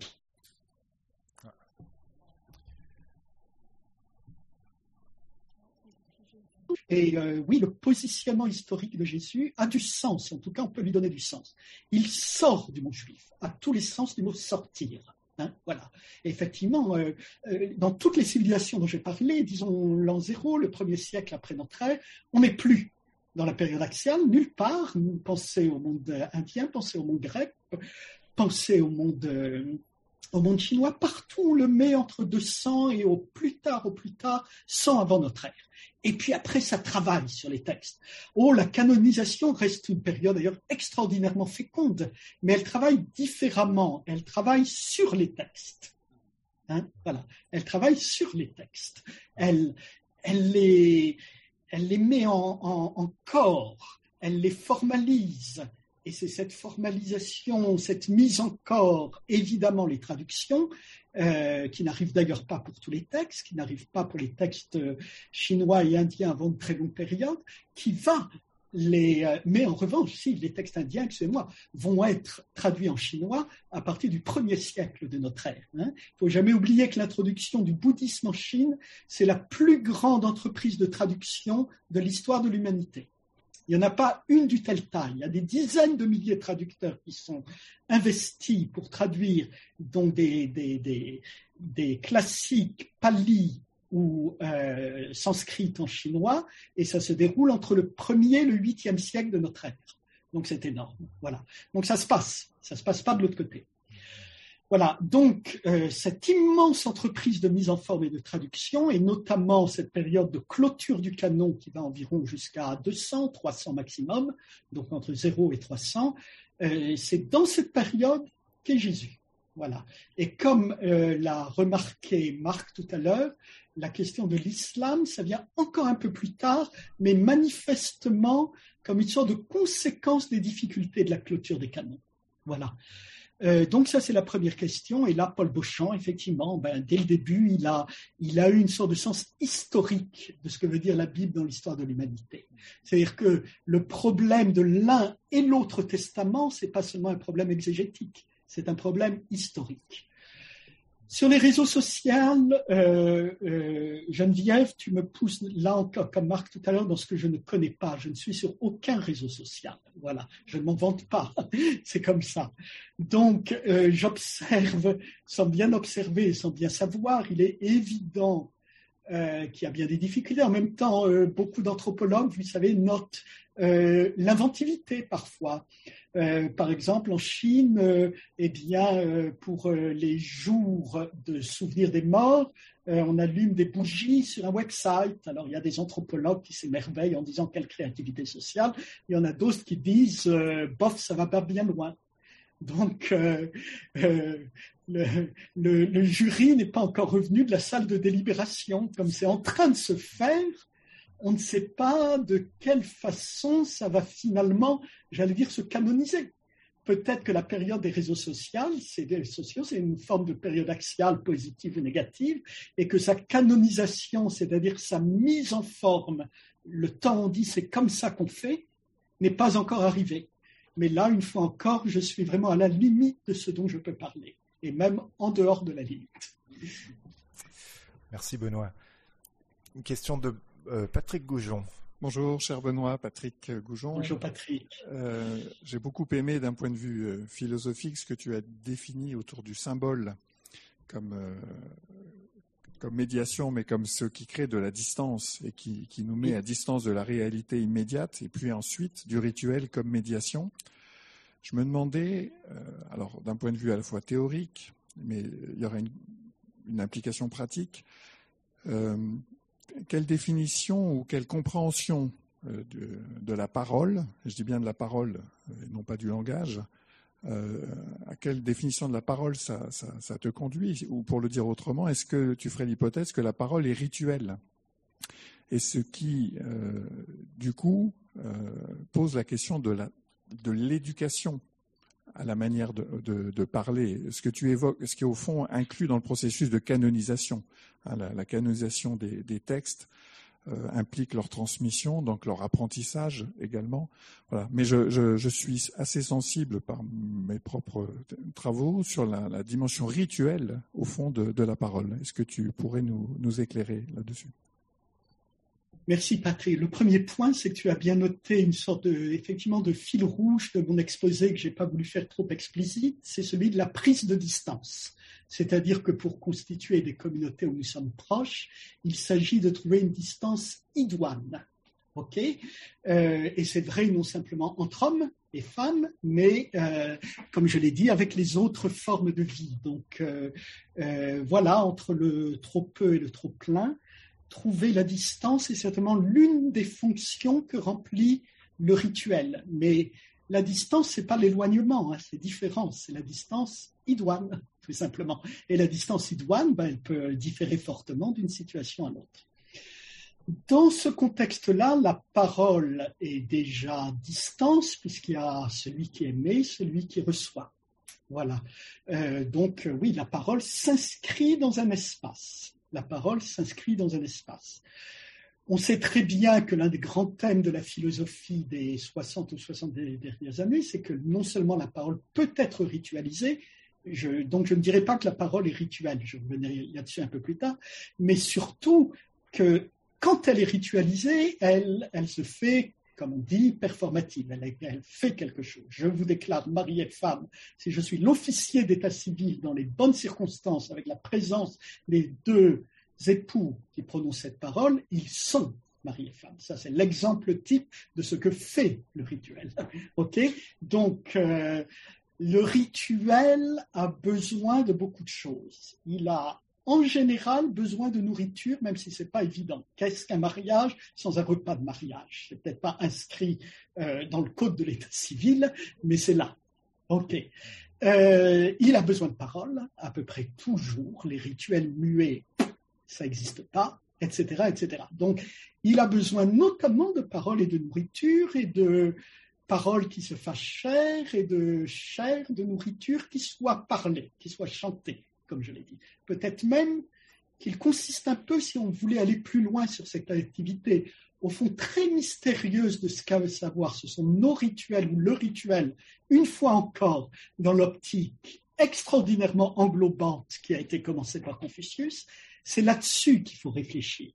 Et euh, oui, le positionnement historique de Jésus a du sens, en tout cas on peut lui donner du sens. Il sort du mot juif, à tous les sens du mot sortir. Hein, voilà. Et effectivement, euh, euh, dans toutes les civilisations dont j'ai parlé, disons l'an zéro, le premier siècle après notre ère, on n'est plus dans la période axiale, nulle part. Pensez au monde indien, pensez au monde grec, pensez au monde, euh, au monde chinois, partout on le met entre deux cents et au plus tard, au plus tard, cent avant notre ère. Et puis après, ça travaille sur les textes. Oh, la canonisation reste une période d'ailleurs extraordinairement féconde, mais elle travaille différemment. Elle travaille sur les textes. Hein, voilà. Elle travaille sur les textes. Elle, elle les, elle les met en, en, en corps. Elle les formalise. Et c'est cette formalisation, cette mise en corps, évidemment les traductions, euh, qui n'arrivent d'ailleurs pas pour tous les textes, qui n'arrivent pas pour les textes chinois et indiens avant de très longues périodes, qui va les... Euh, mais en revanche, si les textes indiens, excusez-moi, vont être traduits en chinois à partir du premier siècle de notre ère. Il hein. ne faut jamais oublier que l'introduction du bouddhisme en Chine, c'est la plus grande entreprise de traduction de l'histoire de l'humanité. Il n'y en a pas une du telle taille. Il y a des dizaines de milliers de traducteurs qui sont investis pour traduire donc des, des, des, des classiques pali ou euh, sanskrit en chinois, et ça se déroule entre le premier et le huitième siècle de notre ère. Donc c'est énorme. Voilà. Donc ça se passe. Ça ne se passe pas de l'autre côté. Voilà, donc euh, cette immense entreprise de mise en forme et de traduction, et notamment cette période de clôture du canon qui va environ jusqu'à deux cents, trois cents maximum, donc entre zéro et trois cents, euh, c'est dans cette période qu'est Jésus. Voilà. Et comme euh, l'a remarqué Marc tout à l'heure, la question de l'islam, ça vient encore un peu plus tard, mais manifestement comme une sorte de conséquence des difficultés de la clôture des canons. Voilà. Euh, donc ça, c'est la première question. Et là, Paul Beauchamp, effectivement, ben, dès le début, il a, il a eu une sorte de sens historique de ce que veut dire la Bible dans l'histoire de l'humanité. C'est-à-dire que le problème de l'un et l'autre testament, c'est pas seulement un problème exégétique, c'est un problème historique. Sur les réseaux sociaux, euh, euh, Geneviève, tu me pousses là encore, comme Marc tout à l'heure, dans ce que je ne connais pas. Je ne suis sur aucun réseau social. Voilà, je ne m'en vante pas. C'est comme ça. Donc, euh, j'observe, sans bien observer et sans bien savoir, il est évident euh, qu'il y a bien des difficultés. En même temps, euh, beaucoup d'anthropologues, vous savez, notent euh, l'inventivité parfois. Euh, par exemple, en Chine, euh, eh bien, euh, pour euh, les jours de souvenir des morts, euh, on allume des bougies sur un website. Alors, il y a des anthropologues qui s'émerveillent en disant quelle créativité sociale. Il y en a d'autres qui disent euh, bof, ça va pas bien loin. Donc, euh, euh, le, le, le jury n'est pas encore revenu de la salle de délibération. Comme c'est en train de se faire, on ne sait pas de quelle façon ça va finalement, j'allais dire, se canoniser. Peut-être que la période des réseaux sociaux, c'est des réseaux sociaux, c'est une forme de période axiale positive ou négative, et que sa canonisation, c'est-à-dire sa mise en forme, le temps on dit c'est comme ça qu'on fait, n'est pas encore arrivée. Mais là, une fois encore, je suis vraiment à la limite de ce dont je peux parler, et même en dehors de la limite. Merci Benoît. Une question de Euh, Patrick Goujon. Bonjour, cher Benoît, Patrick Goujon. Bonjour Patrick. Euh, j'ai beaucoup aimé d'un point de vue euh, philosophique ce que tu as défini autour du symbole comme, euh, comme médiation, mais comme ce qui crée de la distance et qui, qui nous met à distance de la réalité immédiate, et puis ensuite du rituel comme médiation. Je me demandais, euh, alors d'un point de vue à la fois théorique, mais il y aurait une, une implication pratique, euh, quelle définition ou quelle compréhension euh, de, de la parole, je dis bien de la parole et non pas du langage, euh, à quelle définition de la parole ça, ça, ça te conduit? Ou pour le dire autrement, est-ce que tu ferais l'hypothèse que la parole est rituelle? Et ce qui, euh, du coup, euh, pose la question de, la, de l'éducation à la manière de, de, de parler, ce que tu évoques, ce qui est au fond inclus dans le processus de canonisation. Hein, la, la canonisation des, des textes euh, implique leur transmission, donc leur apprentissage également. Voilà. Mais je, je, je suis assez sensible par mes propres travaux sur la, la dimension rituelle, au fond, de, de la parole. Est-ce que tu pourrais nous, nous éclairer là-dessus? Merci Patrick. Le premier point, c'est que tu as bien noté une sorte de, effectivement, de fil rouge de mon exposé que j'ai pas voulu faire trop explicite, c'est celui de la prise de distance. C'est-à-dire que pour constituer des communautés où nous sommes proches, il s'agit de trouver une distance idoine. Ok, euh, et c'est vrai non simplement entre hommes et femmes, mais euh, comme je l'ai dit, avec les autres formes de vie. Donc euh, euh, voilà, entre le trop peu et le trop plein, trouver la distance est certainement l'une des fonctions que remplit le rituel. Mais la distance, c'est pas l'éloignement, hein, c'est différent, c'est la distance idoine, tout simplement. Et la distance idoine, ben, elle peut différer fortement d'une situation à l'autre. Dans ce contexte-là, la parole est déjà distance, puisqu'il y a celui qui émet, celui qui reçoit. Voilà. Euh, donc, oui, la parole s'inscrit dans un espace. La parole s'inscrit dans un espace. On sait très bien que l'un des grands thèmes de la philosophie des soixante ou soixante-dix dernières années, c'est que non seulement la parole peut être ritualisée, je, donc je ne dirais pas que la parole est rituelle, je reviendrai là-dessus un peu plus tard, mais surtout que quand elle est ritualisée, elle, elle se fait, comme on dit, performative. Elle, elle fait quelque chose. Je vous déclare mari et femme. Si je suis l'officier d'état civil dans les bonnes circonstances, avec la présence des deux époux qui prononcent cette parole, ils sont mari et femme. Ça, c'est l'exemple type de ce que fait le rituel. Ok ? Donc, euh, le rituel a besoin de beaucoup de choses. Il a en général besoin de nourriture, même si ce n'est pas évident. Qu'est-ce qu'un mariage sans un repas de mariage? Ce n'est peut-être pas inscrit euh, dans le code de l'état civil, mais c'est là. OK. Euh, il a besoin de paroles, à peu près toujours. Les rituels muets, ça n'existe pas, et cetera, et cetera. Donc, il a besoin notamment de paroles et de nourriture et de paroles qui se fassent chair et de chair, de nourriture qui soit parlée, qui soit chantée, comme je l'ai dit. Peut-être même qu'il consiste un peu, si on voulait aller plus loin sur cette activité, au fond très mystérieuse de ce qu'a veut savoir, ce sont nos rituels ou le rituel, une fois encore, dans l'optique extraordinairement englobante qui a été commencée par Confucius, c'est là-dessus qu'il faut réfléchir.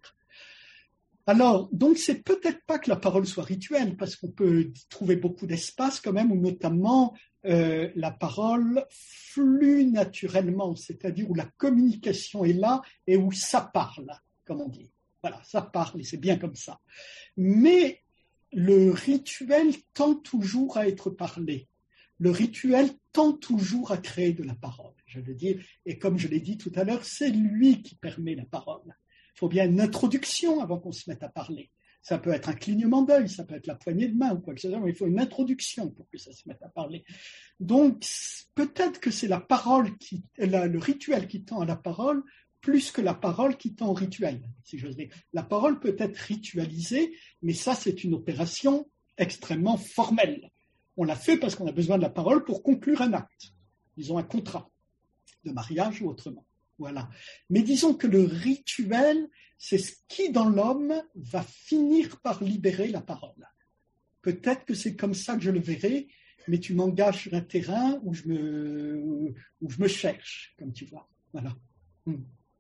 Alors, donc, c'est peut-être pas que la parole soit rituelle, parce qu'on peut trouver beaucoup d'espace quand même, où notamment euh, la parole flue naturellement, c'est-à-dire où la communication est là et où ça parle, comme on dit. Voilà, ça parle et c'est bien comme ça. Mais le rituel tend toujours à être parlé. Le rituel tend toujours à créer de la parole, je veux dire. Et comme je l'ai dit tout à l'heure, c'est lui qui permet la parole. Il faut bien une introduction avant qu'on se mette à parler. Ça peut être un clignement d'œil, ça peut être la poignée de main ou quoi que ce soit, mais il faut une introduction pour que ça se mette à parler. Donc, peut-être que c'est la parole, qui, la, le rituel qui tend à la parole, plus que la parole qui tend au rituel, si j'ose dire. La parole peut être ritualisée, mais ça, c'est une opération extrêmement formelle. On l'a fait parce qu'on a besoin de la parole pour conclure un acte, disons un contrat de mariage ou autrement. Voilà. Mais disons que le rituel, c'est ce qui, dans l'homme, va finir par libérer la parole. Peut-être que c'est comme ça que je le verrai, mais tu m'engages sur un terrain où je me, où je me cherche, comme tu vois. Voilà. Hmm.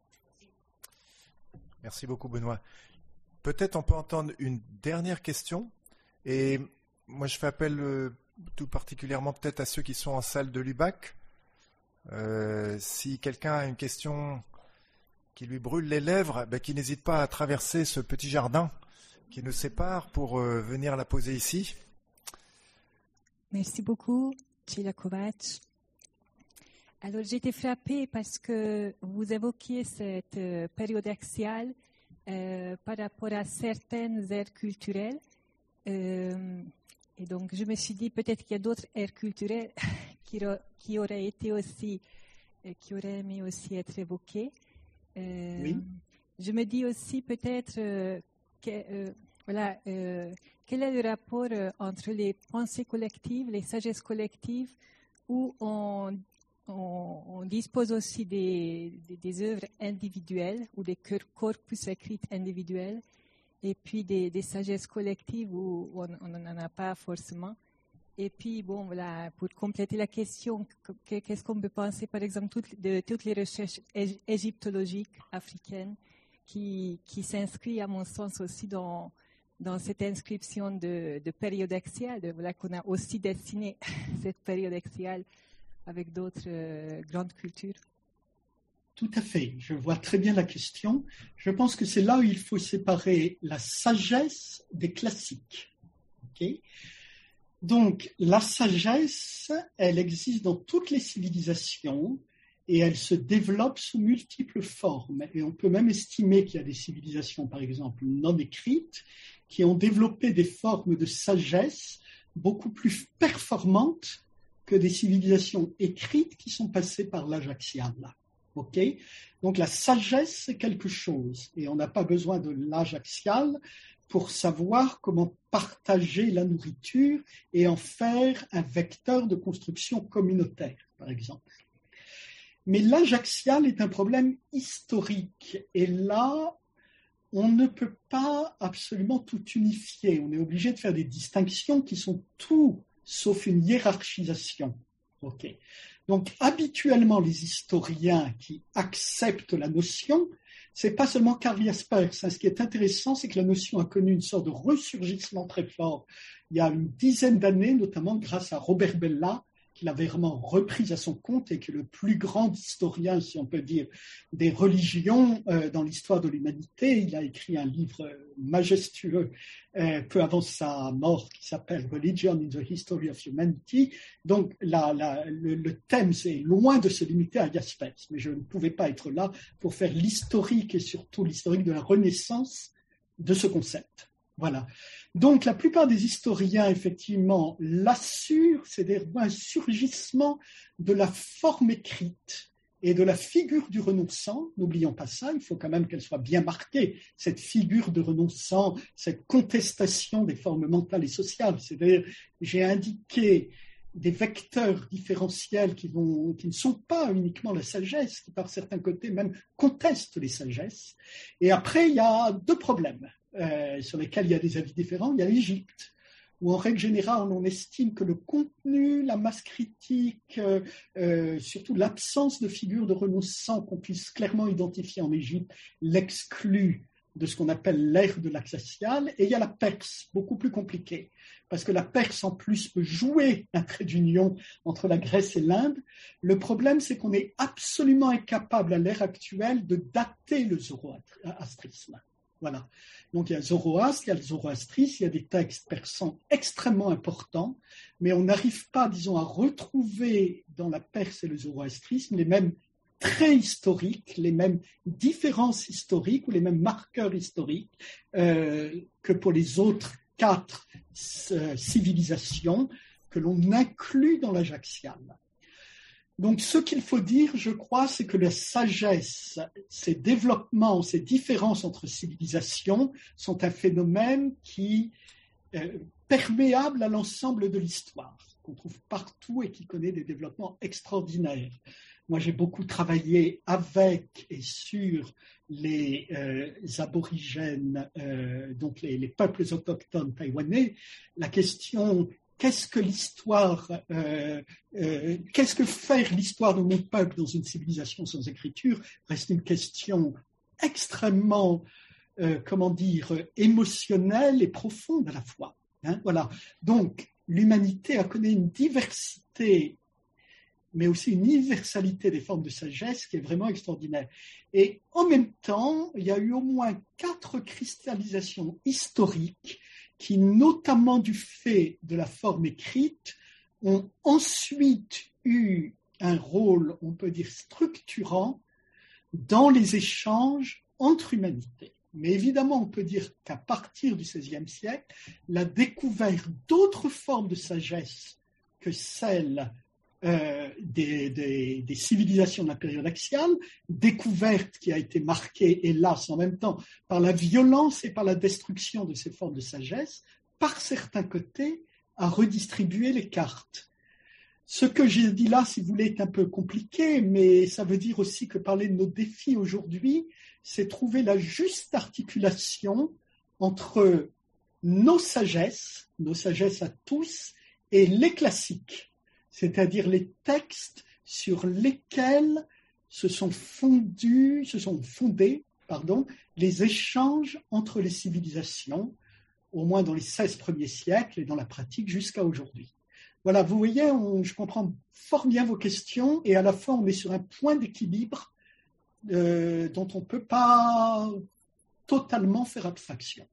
Merci beaucoup, Benoît. Peut-être on peut entendre une dernière question. Et moi, je fais appel euh, tout particulièrement peut-être à ceux qui sont en salle de l'U B A C. Euh, si quelqu'un a une question qui lui brûle les lèvres, ben, qu'il n'hésite pas à traverser ce petit jardin qui nous sépare pour euh, venir la poser ici. Merci beaucoup, Cila Kovac. Alors, j'ai été frappée parce que vous évoquiez cette euh, période axiale euh, par rapport à certaines aires culturelles. Euh, et donc, je me suis dit peut-être qu'il y a d'autres aires culturelles qui, qui auraient été aussi, euh, qui auraient aimé aussi être évoquées. Euh, oui. Je me dis aussi peut-être euh, que, euh, voilà, euh, quel est le rapport euh, entre les pensées collectives, les sagesses collectives, où on, on, on dispose aussi des, des, des œuvres individuelles ou des corpus écrits individuels, et puis des, des sagesses collectives où on n'en a pas forcément. Et puis, bon, voilà, pour compléter la question, qu'est-ce qu'on peut penser, par exemple, toutes, de toutes les recherches égyptologiques africaines qui, qui s'inscrit à mon sens aussi dans, dans cette inscription de, de période axiale. Voilà qu'on a aussi dessiné cette période axiale avec d'autres euh, grandes cultures. Tout à fait, je vois très bien la question. Je pense que c'est là où il faut séparer la sagesse des classiques. Okay ? Donc, la sagesse, elle existe dans toutes les civilisations et elle se développe sous multiples formes. Et on peut même estimer qu'il y a des civilisations, par exemple, non écrites, qui ont développé des formes de sagesse beaucoup plus performantes que des civilisations écrites qui sont passées par l'âge axial. Okay ? Donc, la sagesse, c'est quelque chose. Et on n'a pas besoin de l'âge axial pour savoir comment partager la nourriture et en faire un vecteur de construction communautaire, par exemple. Mais l'âge axial est un problème historique. Et là, on ne peut pas absolument tout unifier. On est obligé de faire des distinctions qui sont tout sauf une hiérarchisation. Okay. Donc, habituellement, les historiens qui acceptent la notion, c'est pas seulement Karl Jaspers. Ce qui est intéressant, c'est que la notion a connu une sorte de ressurgissement très fort il y a une dizaine d'années, notamment grâce à Robert Bellah, qui l'a vraiment reprise à son compte et qui est le plus grand historien, si on peut dire, des religions euh, dans l'histoire de l'humanité. Il a écrit un livre majestueux euh, peu avant sa mort qui s'appelle Religion in the History of Humanity. Donc la, la, le, le thème, c'est loin de se limiter à Jaspers, mais je ne pouvais pas être là pour faire l'historique et surtout l'historique de la renaissance de ce concept. Voilà. Donc, la plupart des historiens, effectivement, l'assurent, c'est-à-dire un surgissement de la forme écrite et de la figure du renonçant. N'oublions pas ça, il faut quand même qu'elle soit bien marquée, cette figure de renonçant, cette contestation des formes mentales et sociales. C'est-à-dire, j'ai indiqué des vecteurs différentiels qui, vont, qui ne sont pas uniquement la sagesse, qui par certains côtés même contestent les sagesses. Et après, il y a deux problèmes. Euh, sur lesquels il y a des avis différents. Il y a l'Égypte, où en règle générale, on estime que le contenu, la masse critique, euh, euh, surtout l'absence de figure de renonçant qu'on puisse clairement identifier en Égypte, l'exclut de ce qu'on appelle l'ère de l'axe axial. Et il y a la Perse, beaucoup plus compliquée, parce que la Perse, en plus, peut jouer un trait d'union entre la Grèce et l'Inde. Le problème, c'est qu'on est absolument incapable à l'ère actuelle de dater le zoroastrisme. Voilà. Donc, il y a Zoroastre, il y a le zoroastrisme, il y a des textes persans extrêmement importants, mais on n'arrive pas, disons, à retrouver dans la Perse et le zoroastrisme les mêmes traits historiques, les mêmes différences historiques ou les mêmes marqueurs historiques euh, que pour les autres quatre euh, civilisations que l'on inclut dans l'âge axial. Donc, ce qu'il faut dire, je crois, c'est que la sagesse, ces développements, ces différences entre civilisations sont un phénomène qui est euh, perméable à l'ensemble de l'histoire, qu'on trouve partout et qui connaît des développements extraordinaires. Moi, j'ai beaucoup travaillé avec et sur les euh, aborigènes, euh, donc les, les peuples autochtones taïwanais. La question qu'est-ce que l'histoire, euh, euh, qu'est-ce que faire l'histoire de mon peuple dans une civilisation sans écriture reste une question extrêmement, euh, comment dire, émotionnelle et profonde à la fois. Hein, voilà. Donc, l'humanité a connu une diversité, mais aussi une universalité des formes de sagesse qui est vraiment extraordinaire. Et en même temps, il y a eu au moins quatre cristallisations historiques qui, notamment du fait de la forme écrite, ont ensuite eu un rôle, on peut dire, structurant dans les échanges entre humanités. Mais évidemment, on peut dire qu'à partir du seizième siècle, la découverte d'autres formes de sagesse que celles euh, des, des, des civilisations de la période axiale, découverte qui a été marquée, hélas, en même temps, par la violence et par la destruction de ces formes de sagesse, par certains côtés, à redistribuer les cartes. Ce que j'ai dit là, si vous voulez, est un peu compliqué, mais ça veut dire aussi que parler de nos défis aujourd'hui, c'est trouver la juste articulation entre nos sagesses, nos sagesses à tous, et les classiques, c'est-à-dire les textes sur lesquels se sont fondus, se sont fondés pardon, les échanges entre les civilisations, au moins dans les seize premiers siècles et dans la pratique jusqu'à aujourd'hui. Voilà, vous voyez, on, je comprends fort bien vos questions et à la fois on est sur un point d'équilibre euh, dont on ne peut pas totalement faire abstraction.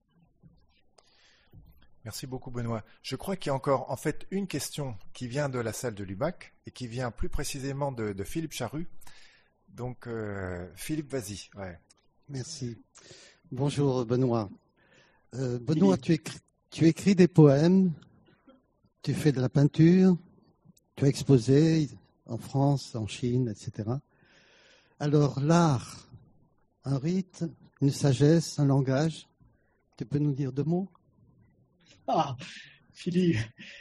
Merci beaucoup Benoît. Je crois qu'il y a encore en fait une question qui vient de la salle de l'U B A C et qui vient plus précisément de, de Philippe Charru. Donc euh, Philippe, vas-y. Ouais. Merci. Bonjour Benoît. Euh, Benoît, tu écris, tu écris des poèmes, tu fais de la peinture, tu as exposé en France, en Chine, et cetera. Alors l'art, un rite, une sagesse, un langage, tu peux nous dire deux mots ? Ah, Philippe,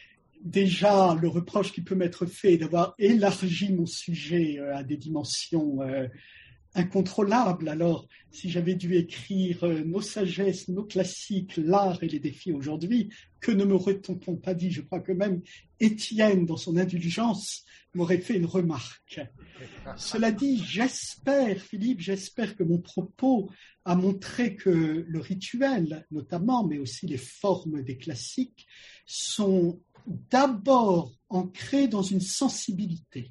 déjà le reproche qui peut m'être fait d'avoir élargi mon sujet à des dimensions euh, incontrôlables. Alors, si j'avais dû écrire euh, nos sagesses, nos classiques, l'art et les défis aujourd'hui, que ne m'aurait-on pas dit? Je crois que même Étienne, dans son indulgence, m'aurait fait une remarque. Cela dit, j'espère, Philippe, j'espère que mon propos a montré que le rituel, notamment, mais aussi les formes des classiques, sont d'abord ancrées dans une sensibilité.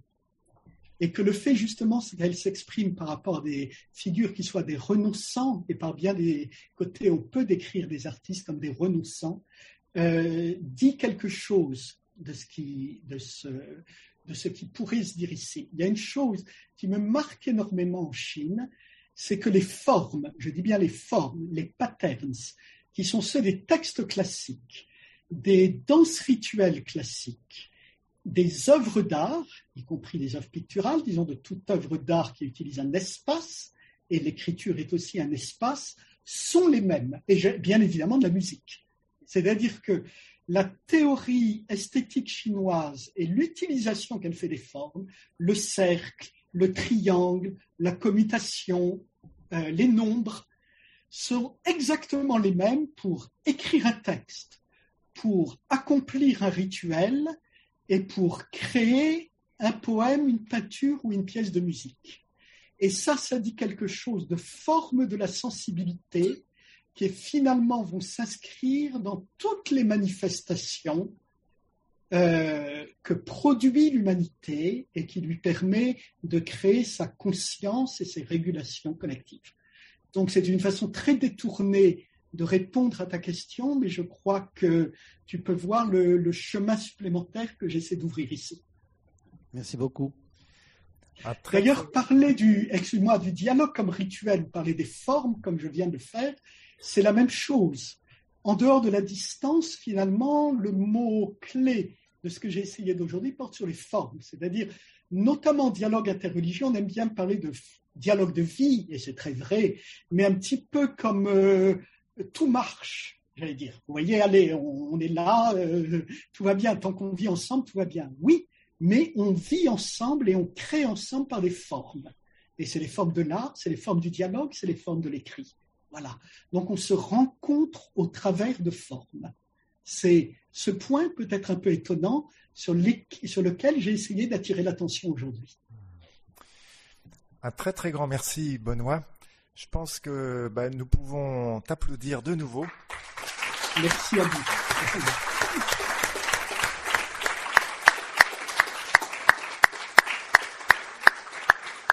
Et que le fait justement qu'elles s'expriment par rapport à des figures qui soient des renonçants, et par bien des côtés on peut décrire des artistes comme des renonçants, euh, dit quelque chose de ce, qui, de, ce, de ce qui pourrait se dire ici. Il y a une chose qui me marque énormément en Chine, c'est que les formes, je dis bien les formes, les patterns, qui sont ceux des textes classiques, des danses rituelles classiques, des œuvres d'art, y compris des œuvres picturales, disons de toute œuvre d'art qui utilise un espace, et l'écriture est aussi un espace, sont les mêmes, et bien évidemment de la musique. C'est-à-dire que la théorie esthétique chinoise et l'utilisation qu'elle fait des formes, le cercle, le triangle, la commutation, euh, les nombres, sont exactement les mêmes pour écrire un texte, pour accomplir un rituel, et pour créer un poème, une peinture ou une pièce de musique. Et ça, ça dit quelque chose de forme de la sensibilité qui finalement vont s'inscrire dans toutes les manifestations euh, que produit l'humanité et qui lui permet de créer sa conscience et ses régulations collectives. Donc c'est une façon très détournée de répondre à ta question, mais je crois que tu peux voir le, le chemin supplémentaire que j'essaie d'ouvrir ici. Merci beaucoup. Ah, très, D'ailleurs, très... parler du, excuse-moi, du dialogue comme rituel, parler des formes comme je viens de le faire, c'est la même chose. En dehors de la distance, finalement, le mot clé de ce que j'ai essayé d'aujourd'hui porte sur les formes, c'est-à-dire notamment dialogue interreligieux, on aime bien parler de dialogue de vie, et c'est très vrai, mais un petit peu comme euh, tout marche, j'allais dire. Vous voyez, allez, on, on est là, euh, tout va bien, tant qu'on vit ensemble, tout va bien. Oui, mais on vit ensemble et on crée ensemble par des formes. Et c'est les formes de l'art, c'est les formes du dialogue, c'est les formes de l'écrit. Voilà. Donc on se rencontre au travers de formes. C'est ce point peut-être un peu étonnant sur, les, sur lequel j'ai essayé d'attirer l'attention aujourd'hui. Un très très grand merci Benoît. Je pense que bah, nous pouvons t'applaudir de nouveau. Merci à vous.